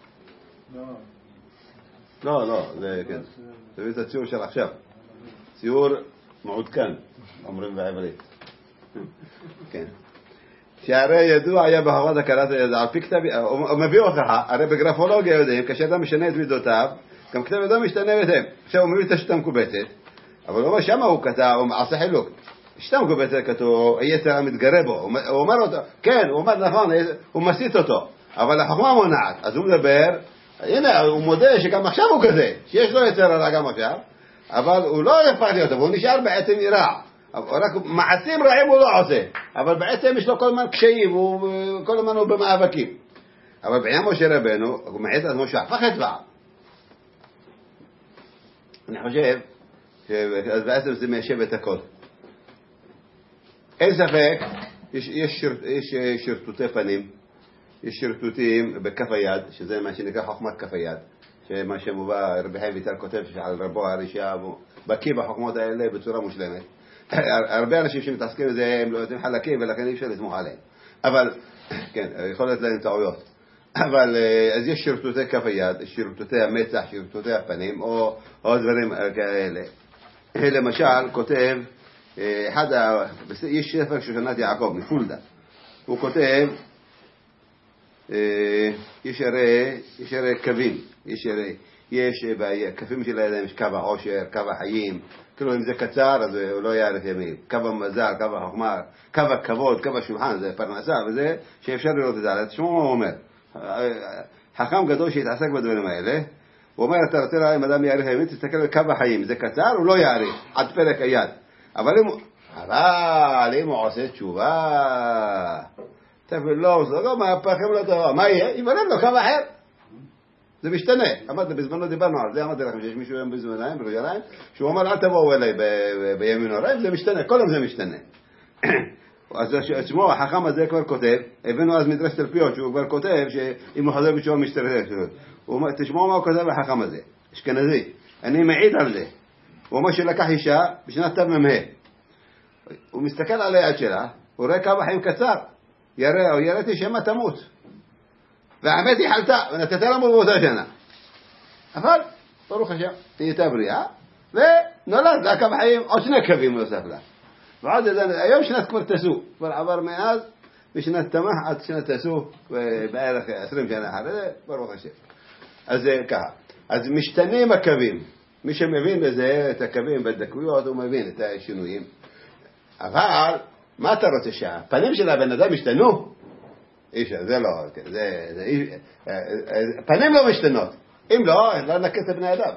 לא, זה כן. זה את הציור של עכשיו. ציור מעודכן, אומרים בעברית. כן. שהרי ידוע היה בהוראת הכרת הידע, על פי כתב, הוא מביא הוכחה, הרי בגרפולוגיה יודעים, כאשר אדם משנה את מידותיו, גם כתב ידו משתנה בהתאם. עכשיו הוא מביא את השיטה מקובצת, אבל הוא אומר שמה הוא כתב, הוא עשה חילוק. השיטה מקובצת כתוב, היצר המתגרה בו, הוא אומר אותו, כן, הוא אומר נכון, הוא מסית אותו, אבל החוכמה מונעת, אז הוא מדבר, הנה, הוא מודה שגם עכשיו הוא כזה, שיש לו יצר הרע גם עכשיו, אבל הוא לא הפך להיות, והוא נשאר בעצם רע. רק מעשים רעים הוא לא עושה, אבל בעצם יש לו כל הזמן קשיים, כל הזמן הוא במאבקים. אבל בעניין משה רבנו, הוא מעט אז משה הפך את בעל. אני חושב, אז בעצם זה מיישב את הכל. אין ספק, יש שרטוטי פנים, יש שרטוטים בכף היד, שזה מה שנקרא חוכמת כף היד, שמה שמובא, רבי חיים ויטל כותב שעל רבו הרישה, בקיא בחוכמות האלה בצורה מושלמת. הרבה אנשים שמתעסקים בזה הם לא יודעים חלקים ולכן אי אפשר לסמוך עליהם, אבל כן, יכול להיות להם טעויות, אבל אז יש שרטוטי כף היד, שרטוטי המצח, שרטוטי הפנים או דברים כאלה. למשל כותב יש ספר שושנת יעקב מפולדה, הוא כותב יש הרי קווים, יש בקווים של הידיים, יש קו העושר, קו החיים, כאילו אם זה קצר אז הוא לא יערף ימים, קו המזל, קו החוכמה, קו הכבוד, קו השולחן, זה פרנסה וזה שאפשר לראות את זה. תשמעו מה הוא אומר, חכם גדול שהתעסק בדברים האלה, הוא אומר אתה רוצה לראות אם אדם יערף ימים, תסתכל על קו החיים, זה קצר הוא לא יערף עד פרק היד, אבל אם הוא עושה תשובה תפילו, זה לא מהפכים לו דבר, מה יהיה? יבלם לו קו אחר, זה משתנה. בזמנו דיברנו על זה, אמרתי לכם שיש מישהו היום בזמניים, בירושלים, שהוא אומר אל תבואו אליי בימין הוריים, זה משתנה, כל יום זה משתנה. אז שמו, החכם הזה כבר כותב, הבאנו אז מדרש תלפיות, שהוא כבר כותב שאם הוא חוזר בתשובה משתנה, תשמעו מה הוא כותב לחכם הזה, אשכנזי, אני מעיד על זה. הוא אומר שלקח אישה בשנת תמ"ה, הוא מסתכל על היד שלה, הוא רואה קו החיים קצר, יראתי שמה תמות, והאמת היא חלתה, ונתתה למות באותה שנה. אבל, ברוך השם, היא הייתה בריאה, ונולד לה קו חיים, עוד שני קווים נוסף לה. ועוד היום שנת כבר תסו, כבר עבר מאז, בשנת תמ"ה עד שנת תסו, בערך 20 שנה אחרי זה, ברוך השם. אז זה ככה. אז משתנים הקווים. מי שמבין בזה, את הקווים בדקויות, הוא מבין את השינויים. אבל, מה אתה רוצה שהפנים של הבן אדם השתנו? איש, זה לא, פנים לא משתנות. אם לא, לא נקט את בני אדם.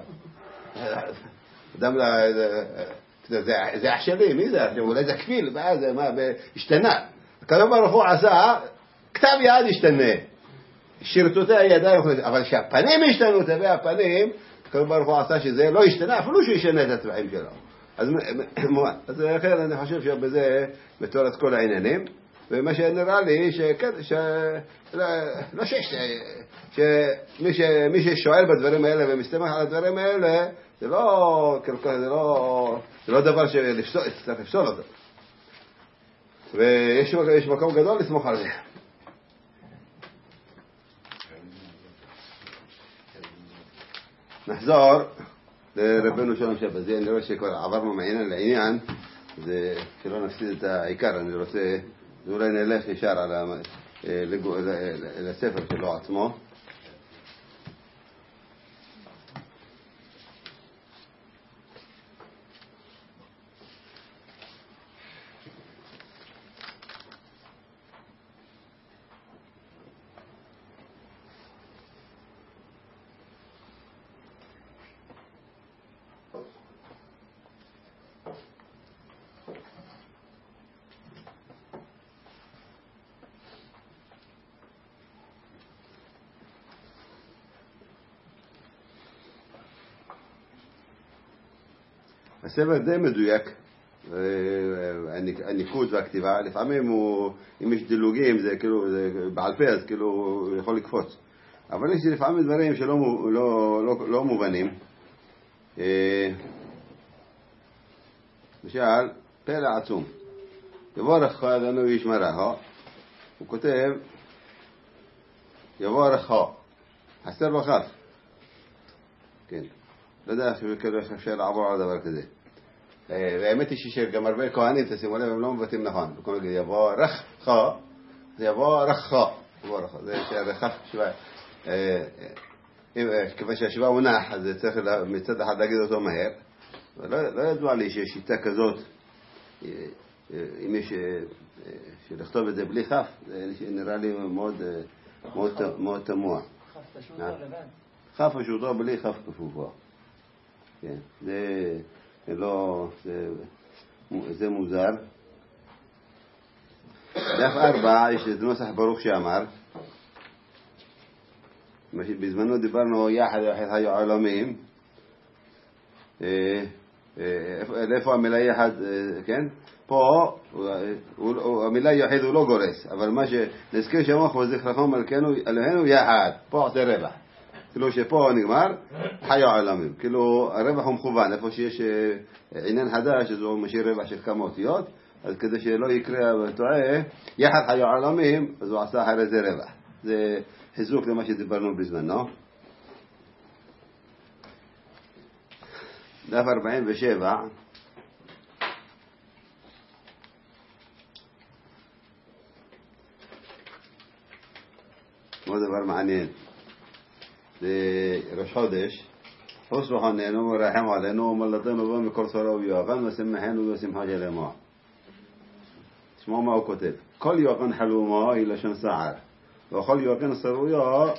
זה אח שלי, מי זה? אולי זה כפיל, זה מה, השתנה. הקדוש ברוך הוא עשה, כתב יד השתנה. שרטוטי הידיים, אבל שהפנים השתנו, תווי הפנים, הקדוש ברוך הוא עשה שזה לא השתנה, אפילו שהוא ישנה את הצבעים שלו. אז לכן אני חושב שבזה בתור את כל העניינים, ומה שנראה לי שמי ששואל בדברים האלה ומסתמך על הדברים האלה, זה לא דבר שצריך לפסול אותו. ויש מקום גדול לסמוך על זה. נחזור לרבנו שלום שבז, אני רואה שכבר עברנו מעניין לעניין, זה שלא נפסיד את העיקר, אני רוצה, אולי נלך ישר על לספר שלו עצמו. הספר די מדויק, הניקוד והכתיבה, לפעמים אם יש דילוגים, זה כאילו, זה בעל פה, אז כאילו הוא יכול לקפוץ. אבל יש לפעמים דברים שלא מובנים. למשל, פלא עצום. יבורך אדוני וישמרהו, הוא כותב, יבורך, חסר בכף. כן. לא יודע איך אפשר לעבור על דבר כזה. והאמת היא שגם הרבה כהנים, תשימו לב, הם לא מבטאים נכון. בכל מיני יבורך, זה יבורך, זה שהרחף שווה. כיוון שהשווה הוא נח, אז צריך מצד אחד להגיד אותו מהר. לא ידוע לי שיש שיטה כזאת, אם יש שלכתוב את זה בלי חף, זה נראה לי מאוד תמוה. חף פשוטו לבד. חף פשוטו בלי חף כפופו. כן, זה מוזר. דף 4 יש את נוסח ברוך שאמר, בזמנו דיברנו יחד היו עולמים, איפה המילה יחד, כן? פה המילה יחד הוא לא גורס, אבל מה שנזכיר שמוך וזכרכם מלכנו אלוהינו יחד, פה עושה רווח. כאילו שפה נגמר, חיו עולמים. כאילו הרווח הוא מכוון, איפה שיש עניין חדש, אז הוא משאיר רווח של כמה אותיות, אז כדי שלא יקרה וטועה, יחד חיו עולמים, אז הוא עשה אחרי זה רווח. זה חיזוק למה שדיברנו בזמנו. דף 47, עוד דבר מעניין. ראש חודש, חוס בחננו ורחם עלינו ומלטנו בו מכל צרה ויואגן ושמחנו ושמחה שלמה. תשמעו מה הוא כותב. כל יואגן חלומו היא לשון סער, וכל יואגן סרויה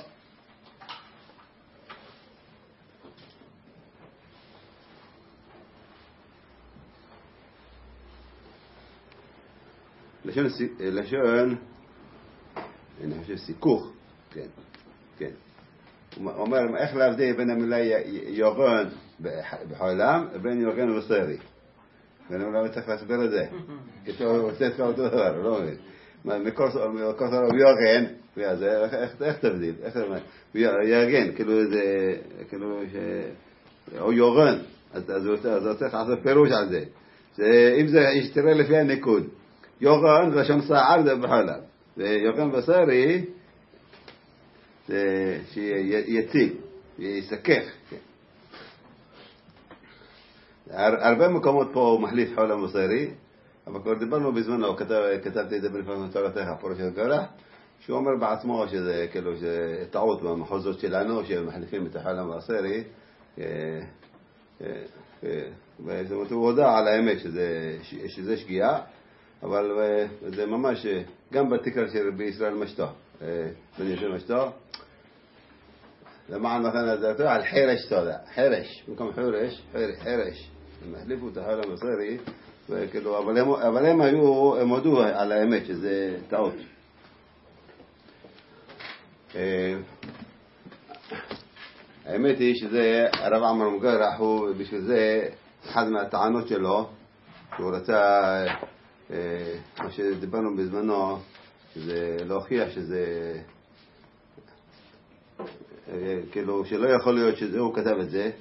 לשון אני חושב סיכוך. כן, כן. הוא אומר, איך להבדיל בין המילה יוגן בחולם ובין יוגן וסרי. ואני אומר, צריך להסבר את זה. כי הוא עושה את כל אותו דבר, הוא לא מבין. מכל סרב יוגן, איך תבדיל? יוגן, כאילו זה, כאילו או יוגן, אז הוא צריך לעשות פירוש על זה. אם זה ישתראה לפי הניקוד. יוגן זה שם סער זה בחולם. ויוגן וסרי שיציג, יסכך. הרבה מקומות פה הוא מחליף חולם וסרי, אבל כבר דיברנו בזמנו, כתבתי את זה בלפני תורתך, פורש של גרח, שהוא אומר בעצמו שזה כאילו טעות במחוזות שלנו, שמחליפים את החולם והסרי, זאת אומרת, הוא הודע על האמת שזה שגיאה, אבל זה ממש, גם בתקר של רבי ישראל משתו, בן יושב משתו, למען مثلا ذاته على الحرش تدا حرش במקום حرش הם החליפו את החלום הסרי וכאילו אבל הם הודו על האמת שזה טעות. האמת היא שזה הרב עמר מגרח הוא בשביל זה אחד מהטענות שלו שהוא רצה מה שדיברנו בזמנו שזה להוכיח שזה כאילו שלא יכול להיות שהוא כתב את זה.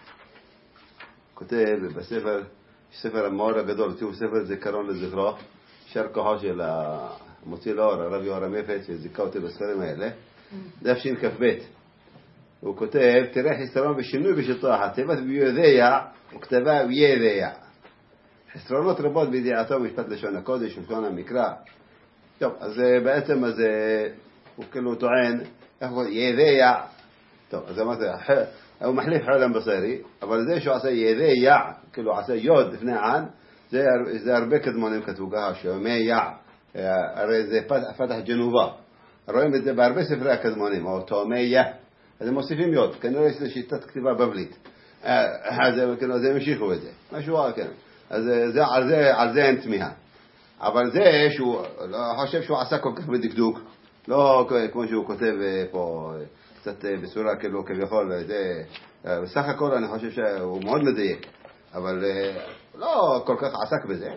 כותב בספר, ספר המאור הגדול, הוא ספר זיכרון לזכרו, שר כוחו של המוציא לאור, הרב יורם יפת, שזיכה אותי בספרים האלה, דף שכ"ב. הוא כותב, תראה חיסרון ושינוי בשיטו, התיבת ביודע וכתבה בידע. חסרונות רבות בידיעתו משפט לשון הקודש ולשון המקרא. טוב, אז בעצם הוא כאילו טוען, איך הוא ידע, טוב, אז אמרתי, הוא מחליף חולם בשרי, אבל זה שהוא עשה ידע, כאילו עשה יוד לפני ען, זה הרבה קדמונים כתבו ככה, שיומי הרי זה פתח ג'נובה, רואים את זה בהרבה ספרי הקדמונים, או תאומי אז הם מוסיפים יוד, כנראה שזה שיטת כתיבה בבלית, אז הם המשיכו את זה, משהו כן, אז על זה אין תמיהה. אבל זה שהוא חושב שהוא עשה כל כך בדקדוק, לא כמו שהוא כותב פה קצת בסורה כאילו כביכול, בסך הכל אני חושב שהוא מאוד מדייק, אבל לא כל כך עסק בזה.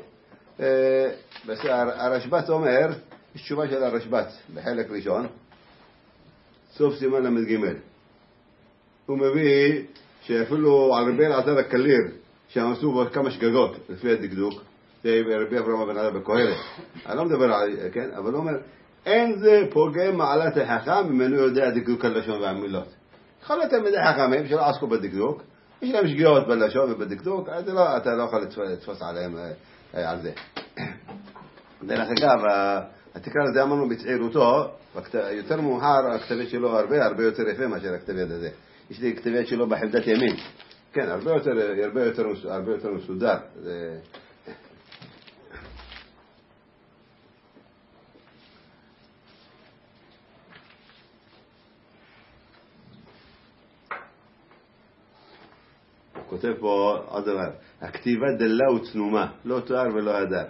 הרשב"ץ אומר, יש תשובה של הרשב"ץ בחלק ראשון, סוף סימן למד ג', הוא מביא שאפילו על רבי אלעזר הקליר שהם עשו בו כמה שגגות לפי הדקדוק, זה רבי אברהם בן עדה בקהלת, אני לא מדבר על, כן, אבל הוא אומר, אין זה פוגם מעלת החכם ממנו יודע דקדוק הלשון והמילות. יכול להיות תלמידי חכמים שלא עסקו בדקדוק, יש להם שגיאות בלשון ובדקדוק, אז אתה לא יכול לתפוס עליהם על זה. דרך אגב, התקרא הזה אמרנו בצעירותו, יותר מאוחר הכתבת שלו הרבה יותר יפה מאשר הכתבת הזה. יש לי כתבת שלו בחמדת ימין, כן, הרבה יותר מסודר. כותב פה עוד דבר, הכתיבה דלה וצנומה, לא תואר ולא הדר.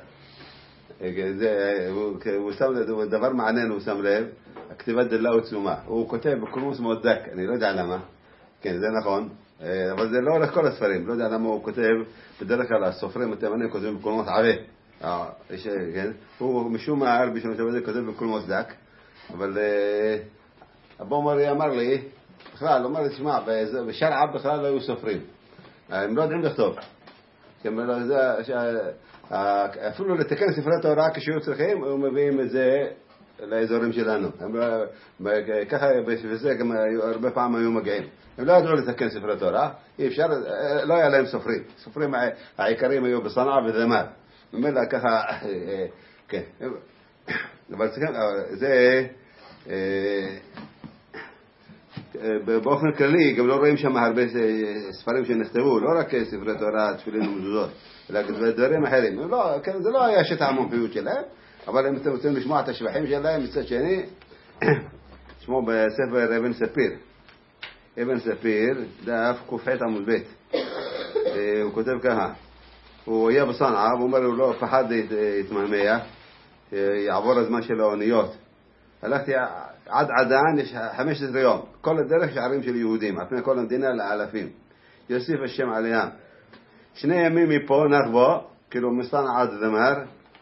הוא שם לב, דבר מעניין הוא שם לב, הכתיבה דלה וצנומה. הוא כותב בקולמוס מאוד דק, אני לא יודע למה, כן זה נכון, אבל זה לא הולך כל הספרים, לא יודע למה הוא כותב, בדרך כלל הסופרים התימנים כותבים בקולמוס עבה. הוא משום מה הרבי שלנו שבזה כותב בקולמוס דק, אבל אבו מרי אמר לי, בכלל, הוא אמר לי, תשמע, בשרעה בכלל לא היו סופרים. הם לא יודעים לכתוב. אפילו לתקן ספרי תורה כשהיו צריכים, הם מביאים את זה לאזורים שלנו. ככה וזה גם הרבה פעמים היו מגיעים. הם לא ידעו לתקן ספרי תורה, אי אפשר, לא היה להם סופרים. סופרים העיקריים היו בסנעה ודמר. ממילא ככה, כן. אבל זה... באופן כללי גם לא רואים שם הרבה ספרים שנכתבו, לא רק ספרי תורה, תפילין ומזוזות, אלא דברים אחרים. זה לא היה שטח המומחיות שלהם, אבל אם אתם רוצים לשמוע את השבחים שלהם, מצד שני, תשמעו בספר אבן ספיר. אבן ספיר, דף קופחת עמוד ב', הוא כותב ככה, הוא היה בסנעה, הוא אומר, הוא לא פחד להתמהמה, יעבור הזמן של האוניות. הלכתי עד עדן, יש 15 יום, כל הדרך שערים של יהודים, על פני כל המדינה לאלפים, יוסיף השם עליהם. 2 ימים מפה נחבו, כאילו מסנע עד דמר,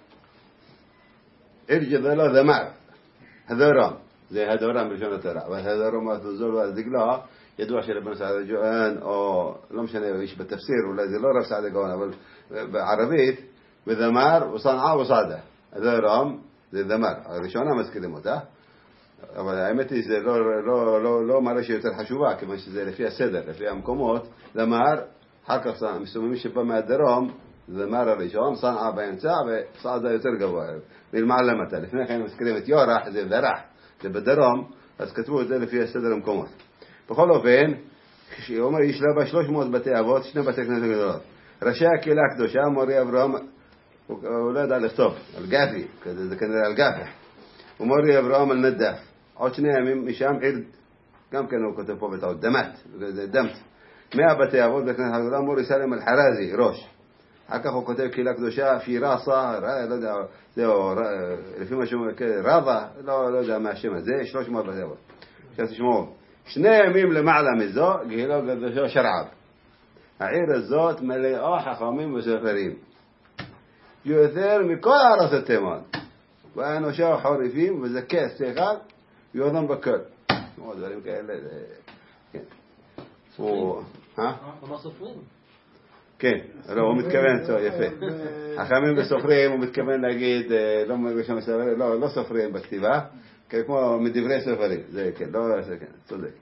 ערג'ה לו דמר, הדורם, זה הדורם בלשון התורה, והדורם התוזול והדגלה, ידוע שלבן סעד הג'ואן, או לא משנה, יש בתפסיר, אולי זה לא רב סעד הגאון, אבל בערבית, בדמר וסנעה וסעדה, הדורם, זה דמר, הראשונה מזכירים אותה, אבל האמת היא שזה לא מראה שיותר חשובה, כיוון שזה לפי הסדר, לפי המקומות, דמר, אחר כך מסוממים שבא מהדרום, דמר הראשון, סנעה באמצע, וסעדה יותר גבוה, מלמעלה למטה. לפני כן מזכירים את יורח, זה דרח, זה בדרום, אז כתבו את זה לפי הסדר המקומות. בכל אופן, הוא אומר, יש לה בה 300 בתי אבות, 2 בתי כנסת גדולות. ראשי הקהילה הקדושה, מורי אברהם, הוא לא ידע לכתוב, על גפי, זה כנראה על גפי. ומורי אברהם על נדף. עוד 2 ימים משם עיר, גם כן הוא כותב פה בטעות, דמת, זה דמת. 100 בתי אבות בכנסת הגדולה, מורי סלם על חרזי, ראש. אחר כך הוא כותב קהילה קדושה, פירסה, לא יודע, זהו, לפי מה שהוא רבה, לא יודע מה השם הזה, 300 בתי אבות. עכשיו תשמעו, 2 ימים למעלה מזו, קהילה קדושה שרעב. העיר הזאת מלאה חכמים וסופרים. יותר מכל ארץ התימן. ואנושה חורפים וזכה שכל ויודם בכל. מאוד דברים כאלה. כן. הוא אמר סופרים? כן, הוא מתכוון, יפה. חכמים וסופרים, הוא מתכוון להגיד, לא סופרים בכתיבה, כמו מדברי סופרים. זה כן, לא, זה כן, צודק.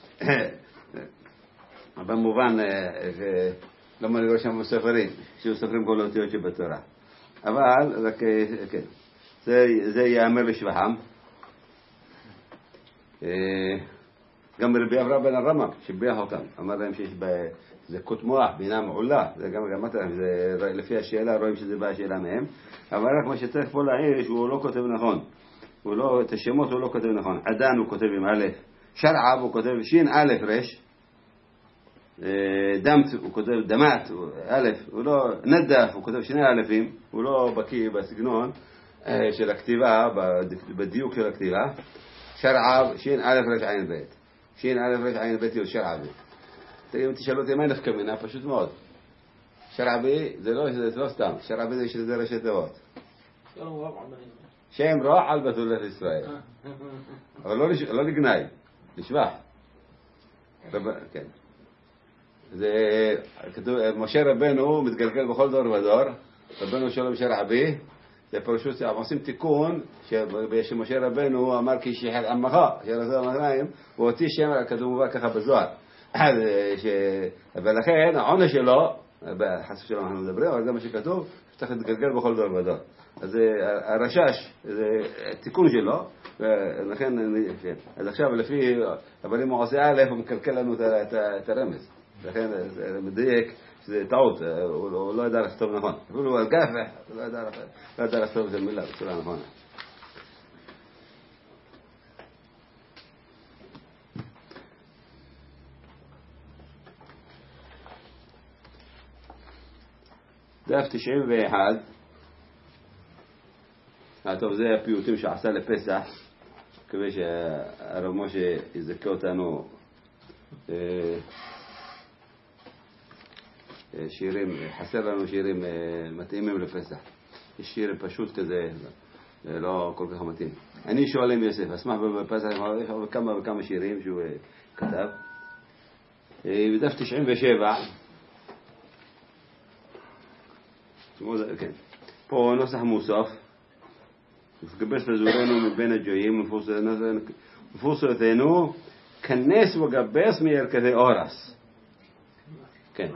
במובן, לא מרגיש שם סופרים, שהוא סופרים כל האותיות שבתורה. אבל, כן. זה יאמר לשבחם. גם רבי אברהם בן הרמ"ם שיבח אותם, אמר להם שיש זה קוט מוח, בינה מעולה, זה גם אמרתי להם, לפי השאלה רואים שזה בא השאלה מהם, אבל רק מה שצריך פה להעיר שהוא לא כותב נכון, את השמות הוא לא כותב נכון. עדן הוא כותב עם א', שרעב הוא כותב שין א' רש, דמת הוא כותב דמת א', הוא לא נדף הוא כותב שני אלפים, הוא לא בקיא בסגנון של הכתיבה, בדיוק של הכתיבה. שרעב שין א' רש עין ב', שין א' רש עין ב' הוא שרעב. אם תשאלו אותי מה נפקא מינה, פשוט מאוד. שרעבי זה לא סתם, שרעבי זה שזה ראשי תיבות. שם רע על בתולת ישראל. אבל לא לגנאי, לשבח. כן. זה כתוב, משה רבנו מתגלגל בכל דור ודור, רבנו שלום שרעבי, זה פרשות, עושים תיקון, שמשה רבנו אמר כי שיחד עמך, שרזו המחריים, הוא הוציא שם, כתוב מובא ככה בזוהר. ולכן העונש שלו, בחסף שלו אנחנו מדברים, אבל זה מה שכתוב, שצריך להתגלגל בכל דור ודור. אז הרשש, זה תיקון שלו, ולכן, אז עכשיו לפי, אבל אם הוא עושה א', הוא מקלקל לנו את הרמז. לכן זה מדייק שזה טעות, הוא לא ידע לכתוב נכון. אפילו על גפח, הוא לא ידע לכתוב את המילה בצורה נכונה. דף 91. טוב, זה הפיוטים שעשה לפסח, מקווה שהרב משה יזכה אותנו שירים, חסר לנו שירים מתאימים לפסח. יש שיר פשוט כזה, לא כל כך מתאים. אני שואל עם יוסף, אשמח בפסח, יש כמה שירים שהוא כתב. בדף 97, כן. פה נוסח מוסף, מפגבש פזורנו מבין הג'ויים, מפורסותנו, כנס וגבס מירכתי אורס. כן.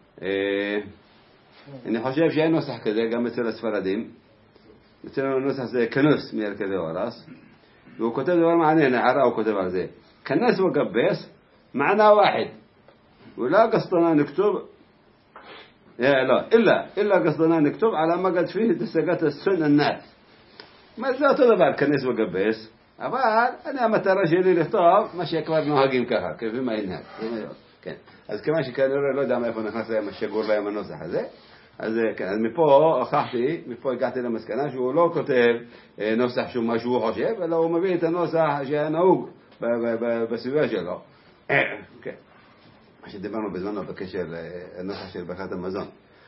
אני חושב שאין נוסח כזה גם אצל הספרדים. אצלנו נוסח זה כנס מירכתי אורס, והוא כותב דבר מעניין, הערה הוא כותב על זה. כנס וגבס, מענה واحد. ولا قصدنا نكتب لا إلا قصدنا نكتب على ما قد فيه دسقات السن الناس ما ذات דבר כנס וגבס, אבל אני המטרה שלי לכתוב מה שכבר נוהגים ככה, כפי מה ינהג. כן. אז כמה שכנראה לא יודע מאיפה נכנס להם השגור להם הנוסח הזה, אז כן, אז מפה הגעתי למסקנה שהוא לא כותב נוסח שהוא מה שהוא חושב, אלא הוא מביא את הנוסח שנהוג בסביבה שלו. כן. מה שדיברנו בזמנו בקשר לנוסח של ברכת המזון.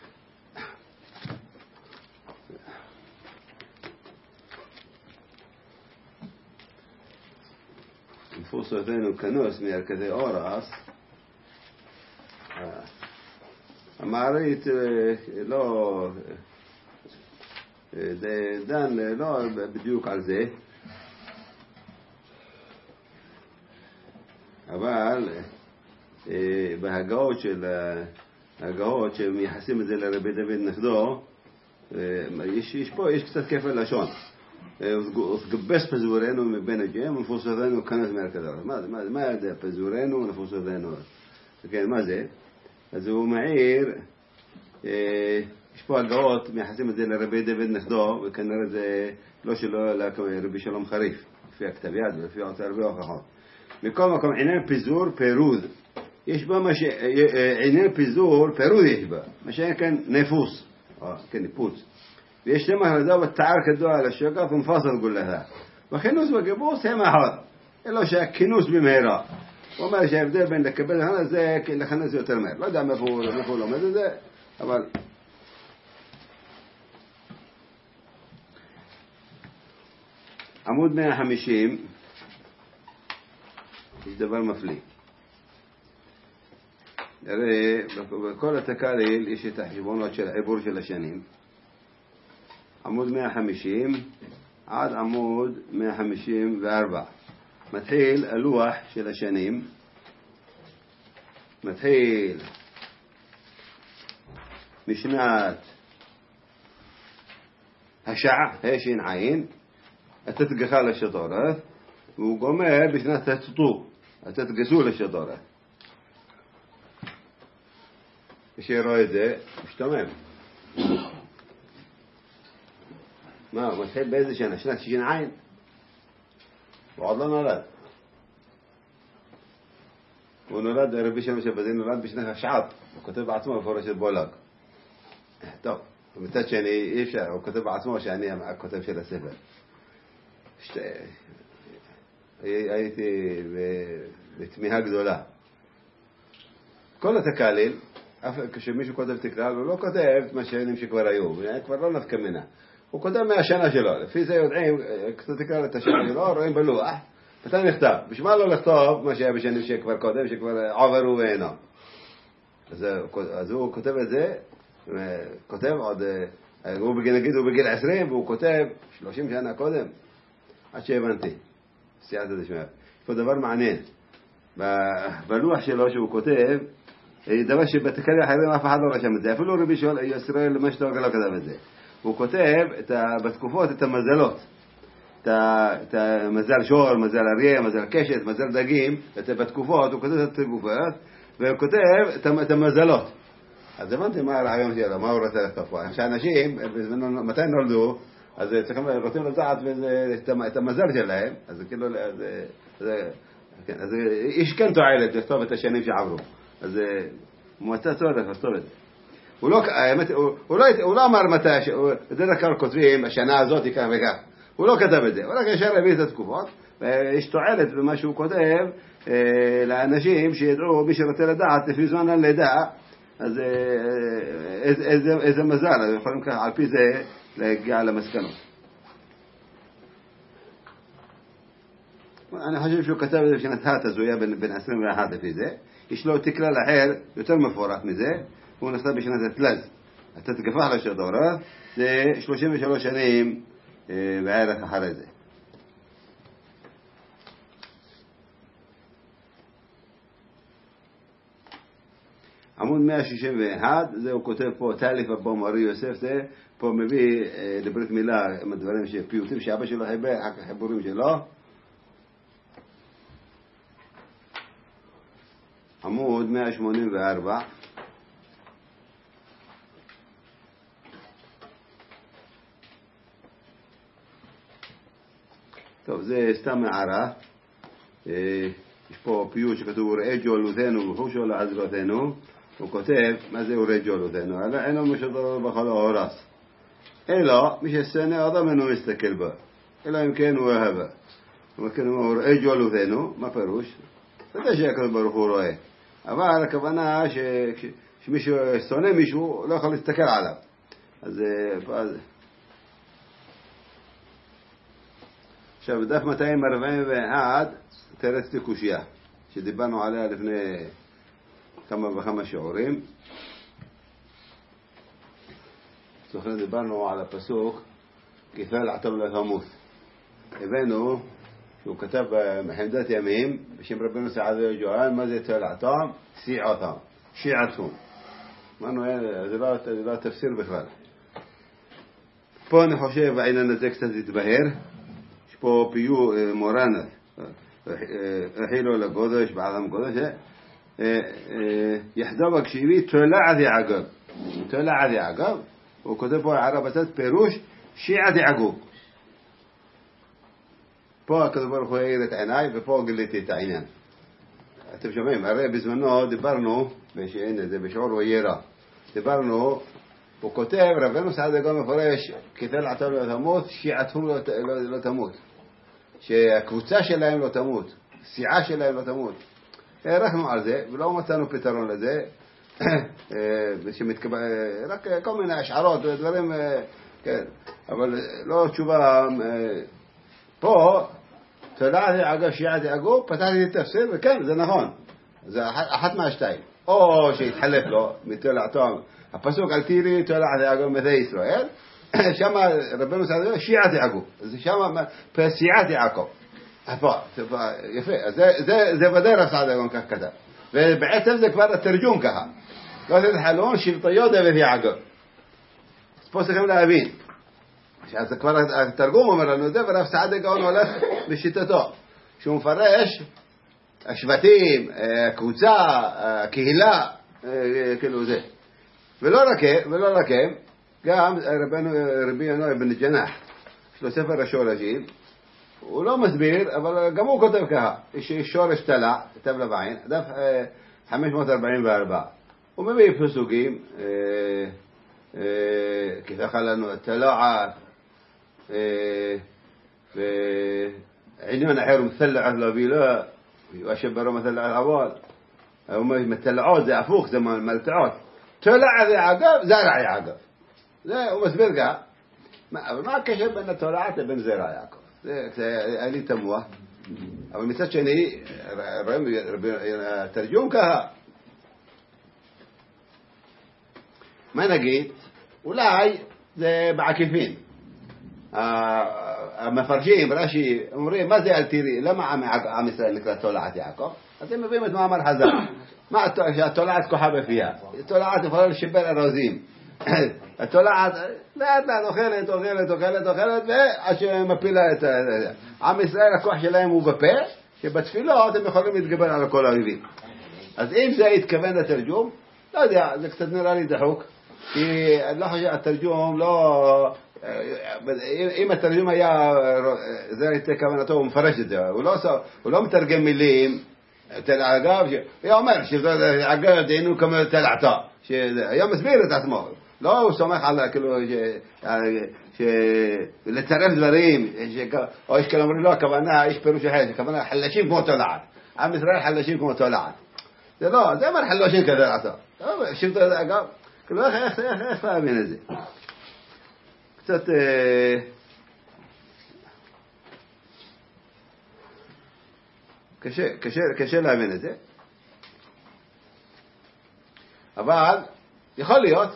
מפורסותנו כנוס מירכתי אורס, המערית לא דן לא בדיוק על זה, אבל בהגאות שמייחסים את זה לרבי דוד נכדו, יש קצת כפל לשון. וסגבס פזורנו מבין הג'ויים ונפורסותנו כנס מירכתי אורס. מה זה פזורנו ונפורסותנו? כן, מה זה? אז הוא מעיר, יש פה הגאות, מייחסים את זה לרבי דוד נכדו, וכנראה זה לא שלו, אלא רבי שלום חריף, לפי הכתב יד ולפי הרבה הוכחות. מכל מקום, עניין פיזור פירוד. יש בה עניין פיזור פירוד יש בה, מה שאין כאן נפוס, כן, ניפוץ. ויש למה הרדו בתער כדו על השוקף ומפסל כולها. וכינוס וגיבוס הם אחד, אלא שהכינוס במהרה. הוא אומר שההבדל בין לקבל לכנס זה לכנס יותר מהר. לא יודע מאיפה הוא לומד את זה, אבל עמוד 150 יש דבר מפליא. הרי בכל התקליל יש את החשבונות של העיבור של השנים. עמוד 150 עד עמוד 154 מתחיל הלוח של השנים, מתחיל משנת השעה, השין עין, התתגחה לשדורת, והוא גומר בשנת התתו, התתגסו לשדורת. כשיראה את זה, משתומם. מה, הוא מתחיל באיזה שנה? שנת שין עין? הוא עוד לא נולד. הוא נולד, רבי שלום שבדין נולד בשנת השעת, הוא כותב בעצמו מפורשת בולג. טוב, ומצד שני אי אפשר, הוא כותב בעצמו שאני הכותב של הספר. הייתי בתמיהה גדולה. כל התקליל, כשמישהו כותב תקלל, הוא לא כותב את מה שנים שכבר היו, כבר לא נפקא מינה. הוא כותב מהשנה שלו, לפי זה יודעים, כשאתה תקלל את השנה שלו, רואים בלוח, אתה נכתב. בשביל מה לא לכתוב מה שהיה בשנים שכבר קודם, שכבר עברו ואינו. אז הוא כותב את זה, כותב עוד, נגיד הוא בגיל 20, והוא כותב 30 שנה קודם, עד שהבנתי. סייעת את זה שמע. יש פה דבר מעניין. בלוח שלו שהוא כותב, דבר שבתקליל אחרים אף אחד לא רשם את זה. אפילו רבי ישראל למשתוק לא כתב את זה. הוא כותב בתקופות את המזלות. את מזל שור, מזל אריה, מזל קשת, מזל דגים, בתקופות, הוא כותב את התקופות, והוא כותב את המזלות. אז הבנתי מה הרעיון שלו, מה הוא רוצה לכתוב פה. שאנשים, מתי נולדו, אז רוצים לדעת את המזל שלהם, אז כאילו, אז איש כן תועלת לכתוב את השנים שעברו. אז הוא מצא צורך לכתוב את זה. הוא לא אמר מתי, בדרך כלל כותבים, השנה הזאת כאן וכך. הוא לא כתב את זה, הוא רק ישר הביא את התקופות, ויש תועלת במה שהוא כותב לאנשים שידעו, מי שרוצה לדעת, לפי זמן הלידה, אז איזה מזל, אז יכולים על פי זה להגיע למסקנות. אני חושב שהוא כתב את זה בשנת הת, אז הוא היה בן 21 לפי זה. יש לו תקלל אחר, יותר מפורט מזה, הוא נכתב בשנת התלז. התתגפח לשדורה, זה 33 שנים בערך אחרי זה. עמוד 161, זה הוא כותב פה, תאליף אבו מורי יוסף, זה פה מביא לברית מילה עם הדברים שפיוטים שאבא שלו חיבר, החיבורים שלו. עמוד 184. טוב, זה סתם מערה. יש פה פיוט שכתוב ראה ג'ולותינו וחושו לעזרתנו. הוא כותב, מה זה ראה ג'ולותינו? אלא אינו משדור בכל ההורס. אלא מי ששנא אדם אינו מסתכל בה. אלא אם כן הוא אהבה. הוא ראה ג'ולותינו, מה פירוש? זה שהקדוש ברוך הוא רואה. אבל הכוונה שמישהו שונא מישהו לא יכול להסתכל עליו. אז עכשיו בדף 241 תרצתי קושיה שדיברנו עליה לפני כמה וכמה שיעורים. זוכרים דיברנו על הפסוק כיפל עתם לתמות. הבאנו שהוא כתב בחמדת ימים בשם רבנו סעד ויג'ואל, מה זה תל עתם? סיעתם, שיעתום. אמרנו זה לא תפסיר בכלל. פה אני חושב העניין הזה קצת התבהר. יש פה פיו מורנה, החילו לגודש, בעלם גודש, יחדו בקשיבי תולעת יעגב. תולעת יעגב, הוא כותב פה הערה בצד פירוש שיעת יעגוב. פה הקדוש ברוך הוא העיר את עיניי, ופה גיליתי את העניין. אתם שומעים, הרי בזמנו דיברנו, זה בשיעור ויירה, דיברנו, הוא כותב, רבנו סעדה גם מפורש, כתל עתם לא תמות, שיעתום לא תמות. שהקבוצה שלהם לא תמות, סיעה שלהם לא תמות. הערכנו על זה, ולא מצאנו פתרון לזה, רק כל מיני השערות ודברים, כן, אבל לא תשובה. פה, תולעת אגב שיעת יעגוב, פתחתי את התפסיר, וכן, זה נכון. זה אחת מהשתיים. או שהתחלף לו, מתולעתו, הפסוק על תירי תולעת יעגוב מתי ישראל, שם רבנו סעד שיעת יעגוב. זה שם סיעת יעקב. יפה, זה בדרך סעד יעגוב כך כתב. ובעצם זה כבר התרגום ככה. לא תתחלון שבטיות דבית יעגוב. אז פה צריכים להבין. אז כבר התרגום אומר לנו את זה, ורב סעדיה גאון הולך בשיטתו, שהוא מפרש השבטים, הקבוצה, הקהילה, כאילו זה. ולא רק הם, גם רבי ינוי בן ג'נח, יש לו ספר השורשים, הוא לא מסביר, אבל גם הוא כותב ככה, יש שורש תלע, כתב לבעין, דף 544. הוא מביא פסוקים, ככה לנו תלעת, ועניון אחר מצלע על הבילה, וישברו מצלע על העבוד. מתלעות זה הפוך, זה מלטעות. תולע זה יעקב, זרע יעקב. זה הוא מסביר גם. אבל מה הקשר בין התולעת לבין זרע יעקב? זה היה לי תמוה. אבל מצד שני, התרגום ככה. מה נגיד? אולי זה בעקיפין. המפרשים, רש"י, אומרים, מה זה אל תראי? למה עם ישראל נקרא תולעת יעקב? אז הם מביאים את מאמר חז"ל. מה התולעת כוחה בפיה? התולעת יכולה לשבר ארזים. התולעת לאט לאט אוכלת ועד שמפילה את עם ישראל. הכוח שלהם הוא בפה, שבתפילות הם יכולים להתגבר על כל האויבים. אז אם זה התכוון לתרגום, לא יודע, זה קצת נראה לי דחוק, כי אני לא חושב, התרגום לא, אם התרגום היה, זה הייתה כוונתו, הוא מפרש את זה, הוא לא מתרגם מילים, אגב, הוא אומר שאגב דיינו כמו תלעתה, שהיום מסביר את עצמו, לא הוא סומך על כאילו לצרף דברים, או יש כאלה אומרים לא, הכוונה, יש פירוש אחר, הכוונה חלשים כמו תולעת, עם ישראל חלשים כמו תולעת, זה לא, זה אומר חלשים כתלעתה, אגב, כאילו איך להבין את זה? קצת קשה להבין את זה, אבל יכול להיות,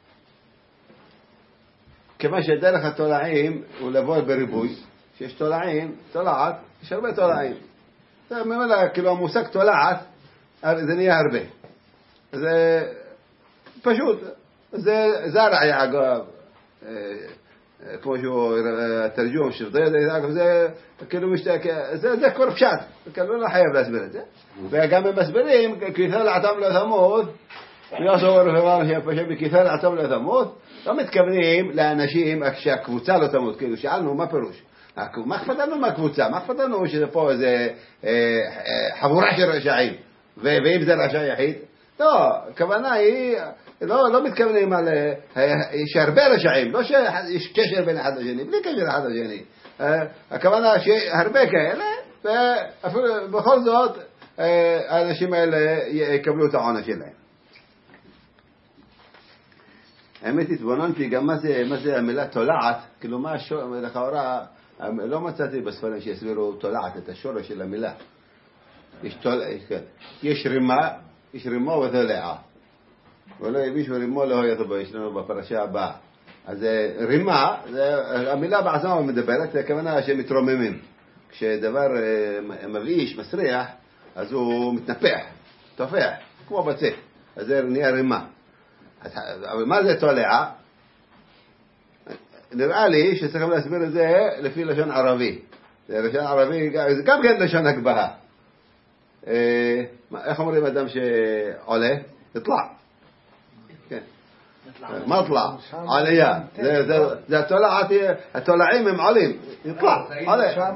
כיוון שדרך התולעים הוא לבוא בריבוי, שיש תולעים, תולעת, יש הרבה תולעים. זה ממילא, כאילו המושג תולעת, זה נהיה הרבה. זה פשוט, זה זרע יעקב, כמו שהוא תרגום שרדי יעקב, זה כאילו זה כבר פשט, כאילו לא חייב להסביר את זה. וגם הם מסבירים, כיתר לעתם לא תמות, ויעשו רפואה שפשט בכיתר לעתם לא תמות, לא מתכוונים לאנשים שהקבוצה לא תמות, כאילו שאלנו מה פירוש? מה אכפת לנו מהקבוצה? מה אכפת לנו שזה פה איזה חבורה של רשעים? ואם זה רשע יחיד? לא, הכוונה היא, לא מתכוונים על, יש הרבה רשעים, לא שיש קשר בין אחד לשני, בלי קשר אחד לשני. הכוונה שהרבה כאלה, ובכל זאת, האנשים האלה יקבלו את העונה שלהם. האמת התבוננתי גם מה זה המילה תולעת, כאילו מה לכאורה, לא מצאתי בספרים שיסבירו תולעת, את השורש של המילה. יש רימה ותולעה. ולא יבישו רימו לא יתבו, יש לנו בפרשה הבאה. אז רימה, המילה בעצמה מדברת, זה הכוונה שמתרוממים. כשדבר מבאיש, מסריח, אז הוא מתנפח, תופח, כמו בצק. אז זה נהיה רימה. אבל מה זה תולעה? נראה לי שצריכים להסביר את זה לפי לשון ערבי. זה לשון ערבי, זה גם כן לשון הגבהה. איך אומרים אדם שעולה? יطلع. מطلع, עלייה. זה התולעים הם עולים. יطلع, עולה.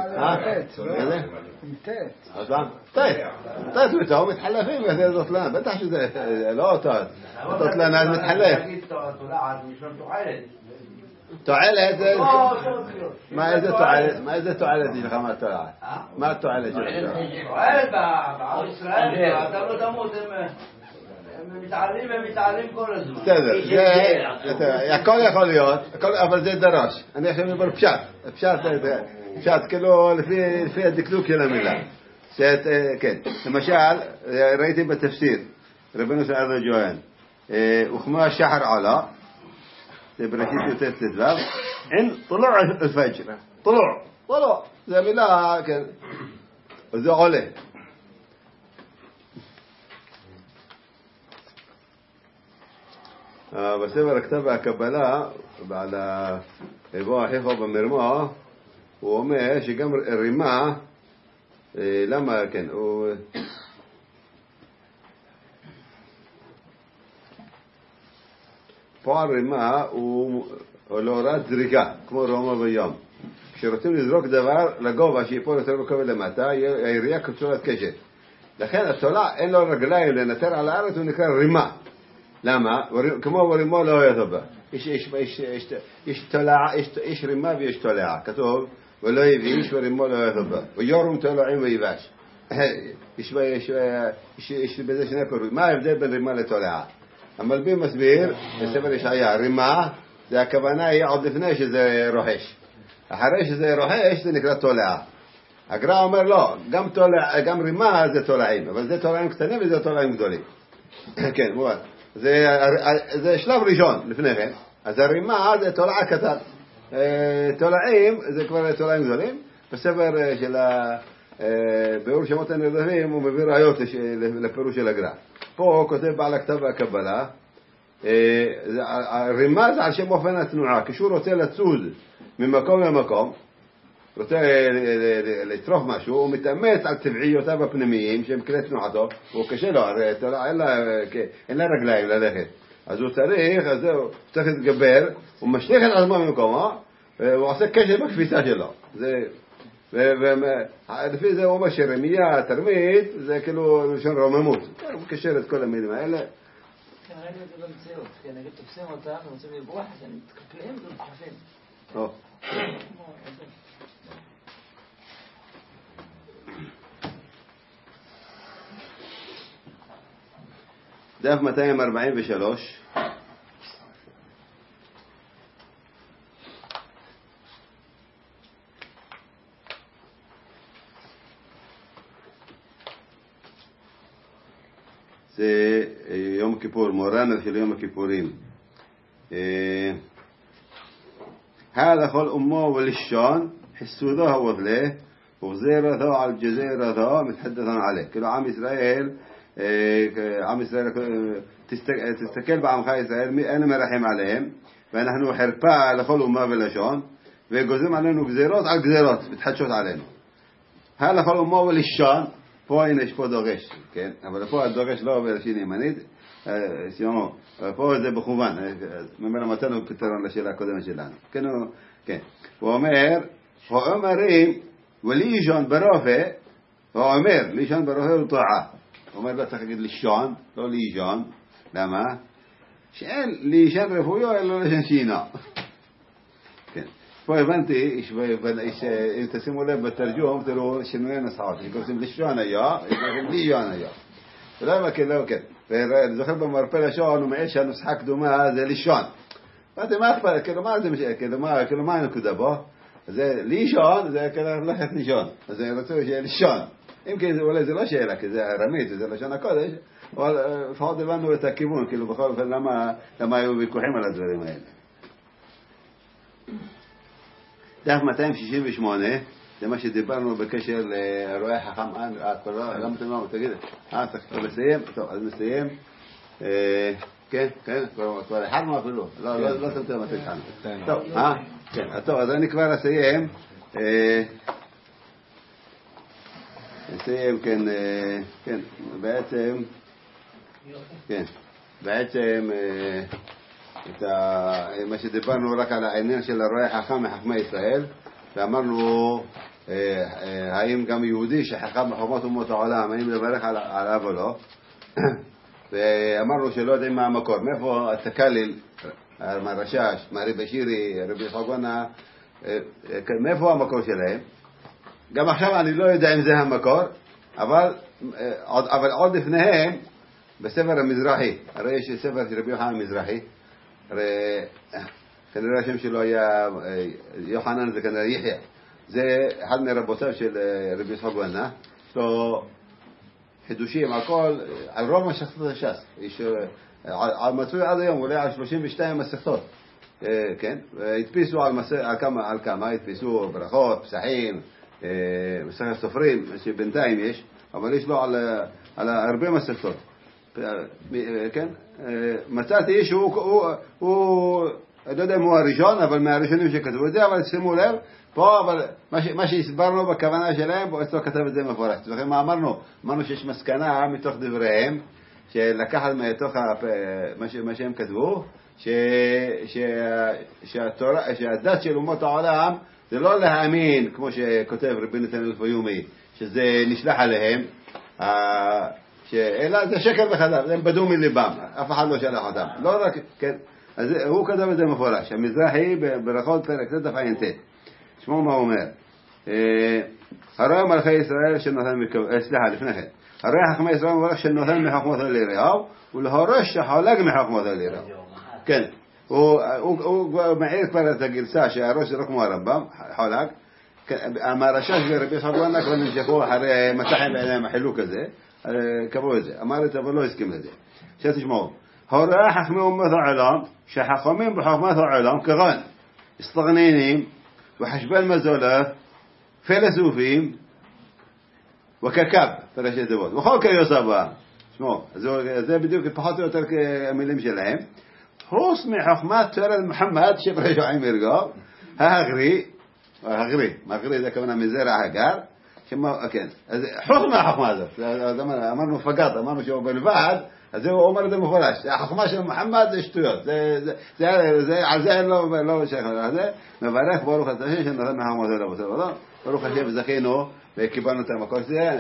תת ותאו מתחלפים, וזה זוטלן. בטח שזה לא תת. זוטלן אז מתחלף. תועלת, מה איזה תועלת יש לך מהתועלת? מה התועלת שלך? תועלת בעם ישראל, אתה לא תמות, הם מתעלים כל הזמן. בסדר, הכל יכול להיות, אבל זה דרש. אני עכשיו מדבר פשט, כאילו לפי הדקדוק של המילה. כן, למשל, ראיתי בתפסיר, רבנו סעד הג'והן, וכמו השחר עלה, זה בראשית יותר תדלב, אין طلوع الفجر, طلوع, זה מילה, כן, זה עולה. בספר הכתב והקבלה, בעד בוא אחיך במרמה, הוא אומר שגם רימה, למה כן, פועל רימה הוא להוראת זריקה, כמו רומא ויום. כשרוצים לזרוק דבר לגובה שיפול יותר בקובל למטה, העירייה קצורת קשת. לכן התולע אין לו רגליים לנטר על הארץ, הוא נקרא רימה. למה? כמו רימו לא יהיה טובה. יש רימה ויש תולע. כתוב, ולא יביש ורימו לא יהיה טובה. ויורום תולעים ויבש. יש בזה שני פירושים. מה ההבדל בין רימה לתולע? המלבים מסביר, בספר ישעיה, רימה, זה הכוונה היא עוד לפני שזה רוחש. אחרי שזה רוחש זה נקרא תולע. הגר"א אומר לא, גם רימה זה תולעים, אבל זה תולעים קטנים וזה תולעים גדולים. כן, מובן. זה שלב ראשון לפני כן. אז הרימה זה תולע קטן. תולעים זה כבר תולעים גדולים. בספר של ביאור שמות הנרדפים הוא מביא ראיות לפירוש של הגר"א. פה הוא כותב בעל הכתב והקבלה, הרימה זה על שם אופן התנועה. כשהוא רוצה לצוד ממקום למקום, רוצה לצרוך משהו, הוא מתאמץ על טבעיותיו הפנימיים שהם כלי תנועתו, הוא קשה לו, אין לה רגליים ללכת, אז הוא צריך להתגבר, הוא משליך את עצמו ממקומו, והוא עושה קשר בקפיצה שלו. לפי זה הוא אומר שרמייה, תרמית, זה כאילו לשון רוממות, הוא מקשר את כל המילים האלה. כן, ראינו את זה במציאות, כן, נגיד תופסים אותם, ורוצים לברוח, אז הם מתקפלים ומתחפים. דף 243. זה יום כיפור, מורן של יום הכיפורים. هذا خل أمه والشان حسودها وضله وغزيرته على الجزيرة متحدثا عليه. كله عام إسرائيل تستكل بعمخ إسرائيل أنا مرحم عليهم ونحن حرباء لخل أمه والشان ويجزم علينا غزيرات على الجزيرات بتحدث علينا. هذا خل أمه والشان פה הנה יש פה דורש, כן? אבל פה הדורש לא בלשון ימנית, סיומו, פה זה בכוון, ממנו מצאנו פתרון לשאלה הקודמת שלנו. כן, הוא אומר, אומרים, ולישון ברופא, הוא אומר, לישון ברופא הוא טועה. הוא אומר, לא צריך להגיד לישון, לא לישון, למה? שאין לישון רפואיו, אלא לישון שינה. כן. פה הבנתי, אם תשימו לב בתרגום, תראו שינוי נסעות. שקוראים לישון היה, שקוראים לישון היה. ולמה כן, לא כן. ואני זוכר במרפא לשון, הוא מעיד שהנוסחה קדומה זה לישון. ואתם מה אכפת, כאילו מה הנקודה בו? זה לישון, זה כאילו ללכת לישון. אז אני רוצה שיהיה לישון. אם כי אולי זה לא שאלה, כי זה ארמית, זה לשון הקודש, אבל לפחות הבנו את הכיוון, כאילו בכל אופן למה היו ויכוחים על הדברים האלה. דף 268, זה מה שדיברנו בקשר לרואה חכם, למה אתם לא, תגיד, צריך לסיים? טוב, אז נסיים. כן, כבר החלנו אפילו, לא תמתר מתי התחלנו. טוב, כן, טוב, אז אני כבר אסיים. נסיים, כן, בעצם, מה שדיברנו רק על העניין של הרואה חכם מחכמי ישראל, ואמרנו האם גם יהודי שחכם מחוכמות אומות העולם, האם לברך עליו או לא, ואמרנו שלא יודעים מה המקור, מאיפה התקליל, מהרשש, מהרבי שירי, רבי חגונה, מאיפה המקור שלהם. גם עכשיו אני לא יודע אם זה המקור, אבל עוד לפניהם בספר המזרחי, הרי יש ספר של רבי יוחנן המזרחי, כנראה השם שלו היה יוחנן, זה כנראה יחיה, זה אחד מרבותיו של רבי יצחק בנה, יש לו חידושים על רוב מסכתות הש"ס, מצוי עד היום, אולי על 32 מסכתות, כן, הדפיסו על כמה, הדפיסו ברכות, פסחים, מסכת סופרים, שבינתיים יש, אבל יש לו על הרבה מסכתות. כן, מצאתי שהוא לא יודע אם הוא הראשון, אבל מהראשונים שכתבו את זה, אבל שימו לב, פה, אבל מה שהסברנו בכוונה שלהם, פה אצלו כתב את זה מפורש. לכן מה אמרנו? אמרנו שיש מסקנה מתוך דבריהם, שלקחת מתוך מה שהם כתבו, שהדת של אומות העולם, זה לא להאמין, כמו שכותב רבי נתן אלפיומי, שזה נשלח עליהם, אלא זה שקר וחדש, הם בדו מליבם, אף אחד לא שלח אותם. לא רק, כן, אז הוא כתב את זה מפורש. המזרחי ברכות פרק זה דף ע"ט. תשמעו מה הוא אומר. הרי מלכי ישראל שנותן סליחה, לפני כן. הרי חכמי ישראל מברך שנותן מחכמות ליראו, ולהורש שחולק מחכמות ליראו. כן, הוא מעיר כבר את הגרסה שהראש זה לא כמו הרמב"ם, חולק. המהרש"ש ורבי יצחק וואנה כבר נמשכו אחרי מצחים בעיניים החילוק הזה, קבעו את זה. אמר את זה אבל לא הסכים לזה. שתשמעו. הוראה חכמי אומות העולם שחכמים בחכמת העולם כגון הסטרננים וחשבן מזולף פילוסופים וכקב פרשת תיבות וכל כיוסבה. תשמעו, זה בדיוק פחות או יותר כמילים שלהם. חוץ מחכמת תורת מוחמד שברשעים ירגו האגרי זה כמובן מזרע הגר כן, אז חוץ מהחכמה הזאת אמרנו פגעת, אמרנו שהוא בלבד, אז הוא אומר את זה מפורש, החוכמה של מוחמד זה שטויות, על זה לא שייך לזה. מברך ברוך השם שנתן מחכמות אלו, ברוך השם זכינו וקיבלנו את המקור הזה,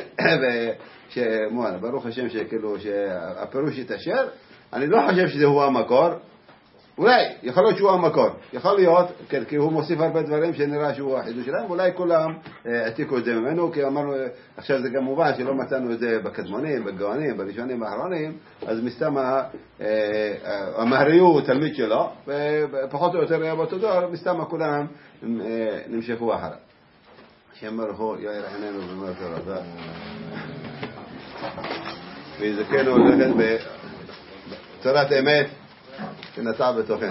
ברוך השם שהפירוש יתאשר. אני לא חושב שזה הוא המקור, אולי, יכול להיות שהוא המקור, יכול להיות, כי הוא מוסיף הרבה דברים שנראה שהוא החידוש שלהם, אולי כולם העתיקו את זה ממנו, כי אמרנו, עכשיו זה גם מובן שלא מצאנו את זה בקדמונים, בגאונים, בראשונים, באחרונים, אז מסתם המהרי הוא תלמיד שלו, ופחות או יותר היה באותו דור, מסתם כולם נמשכו אחריו. השם ברוך הוא יאיר עינינו במלך הרזה, ויזכנו ללכת בצורת אמת, שנטע בתוכן.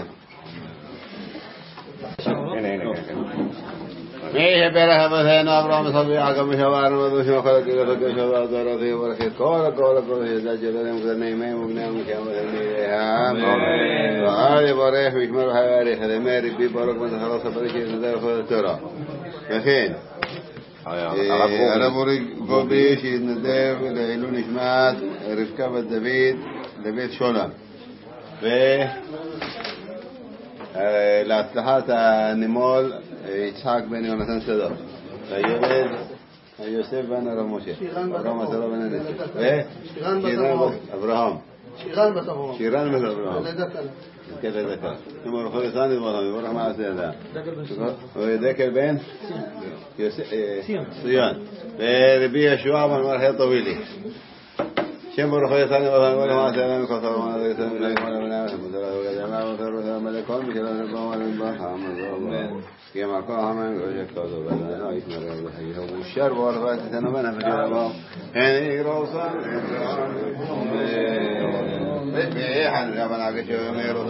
מי שברך אבותינו אברהם יצחק ויעקב ושמרנו ודושים וכל שבע דורות וברכת כל שידע ג'ללים ובני מהם ובניהם ושם ואל יברך וישמר ויאריך למי רבי ברוך ותחלוס הפרישי ונדע לכל התורה. וכן הרב אורי גובי שהתנדב לעילוי נשמת רבקה בת דוד לבית שולם, ולהצלחת הנימול יצחק בן יונתן צדוק, הילד יוסף בן הרב משה, אברהם עשרה בן אליסה, אברהם, שירן בת אברהם, כזה דקה. נאמר לכל יצחק נדברם, יבורך מעשה ידע. ודקל בן ציון, ורבי ישוע בן מלכי טובילי. שם ברוך הוא יצא נברם, יבורך מעשה ידע מכוסר ומעשה יצא מלכון ושלנו נברם נברם כי המקום המם גרושת כזו בלנו ישמר בחייהו ושר וערפת אתנו בנפגר בו הנה ירוסה ואיחן גם נעגשו ומיירו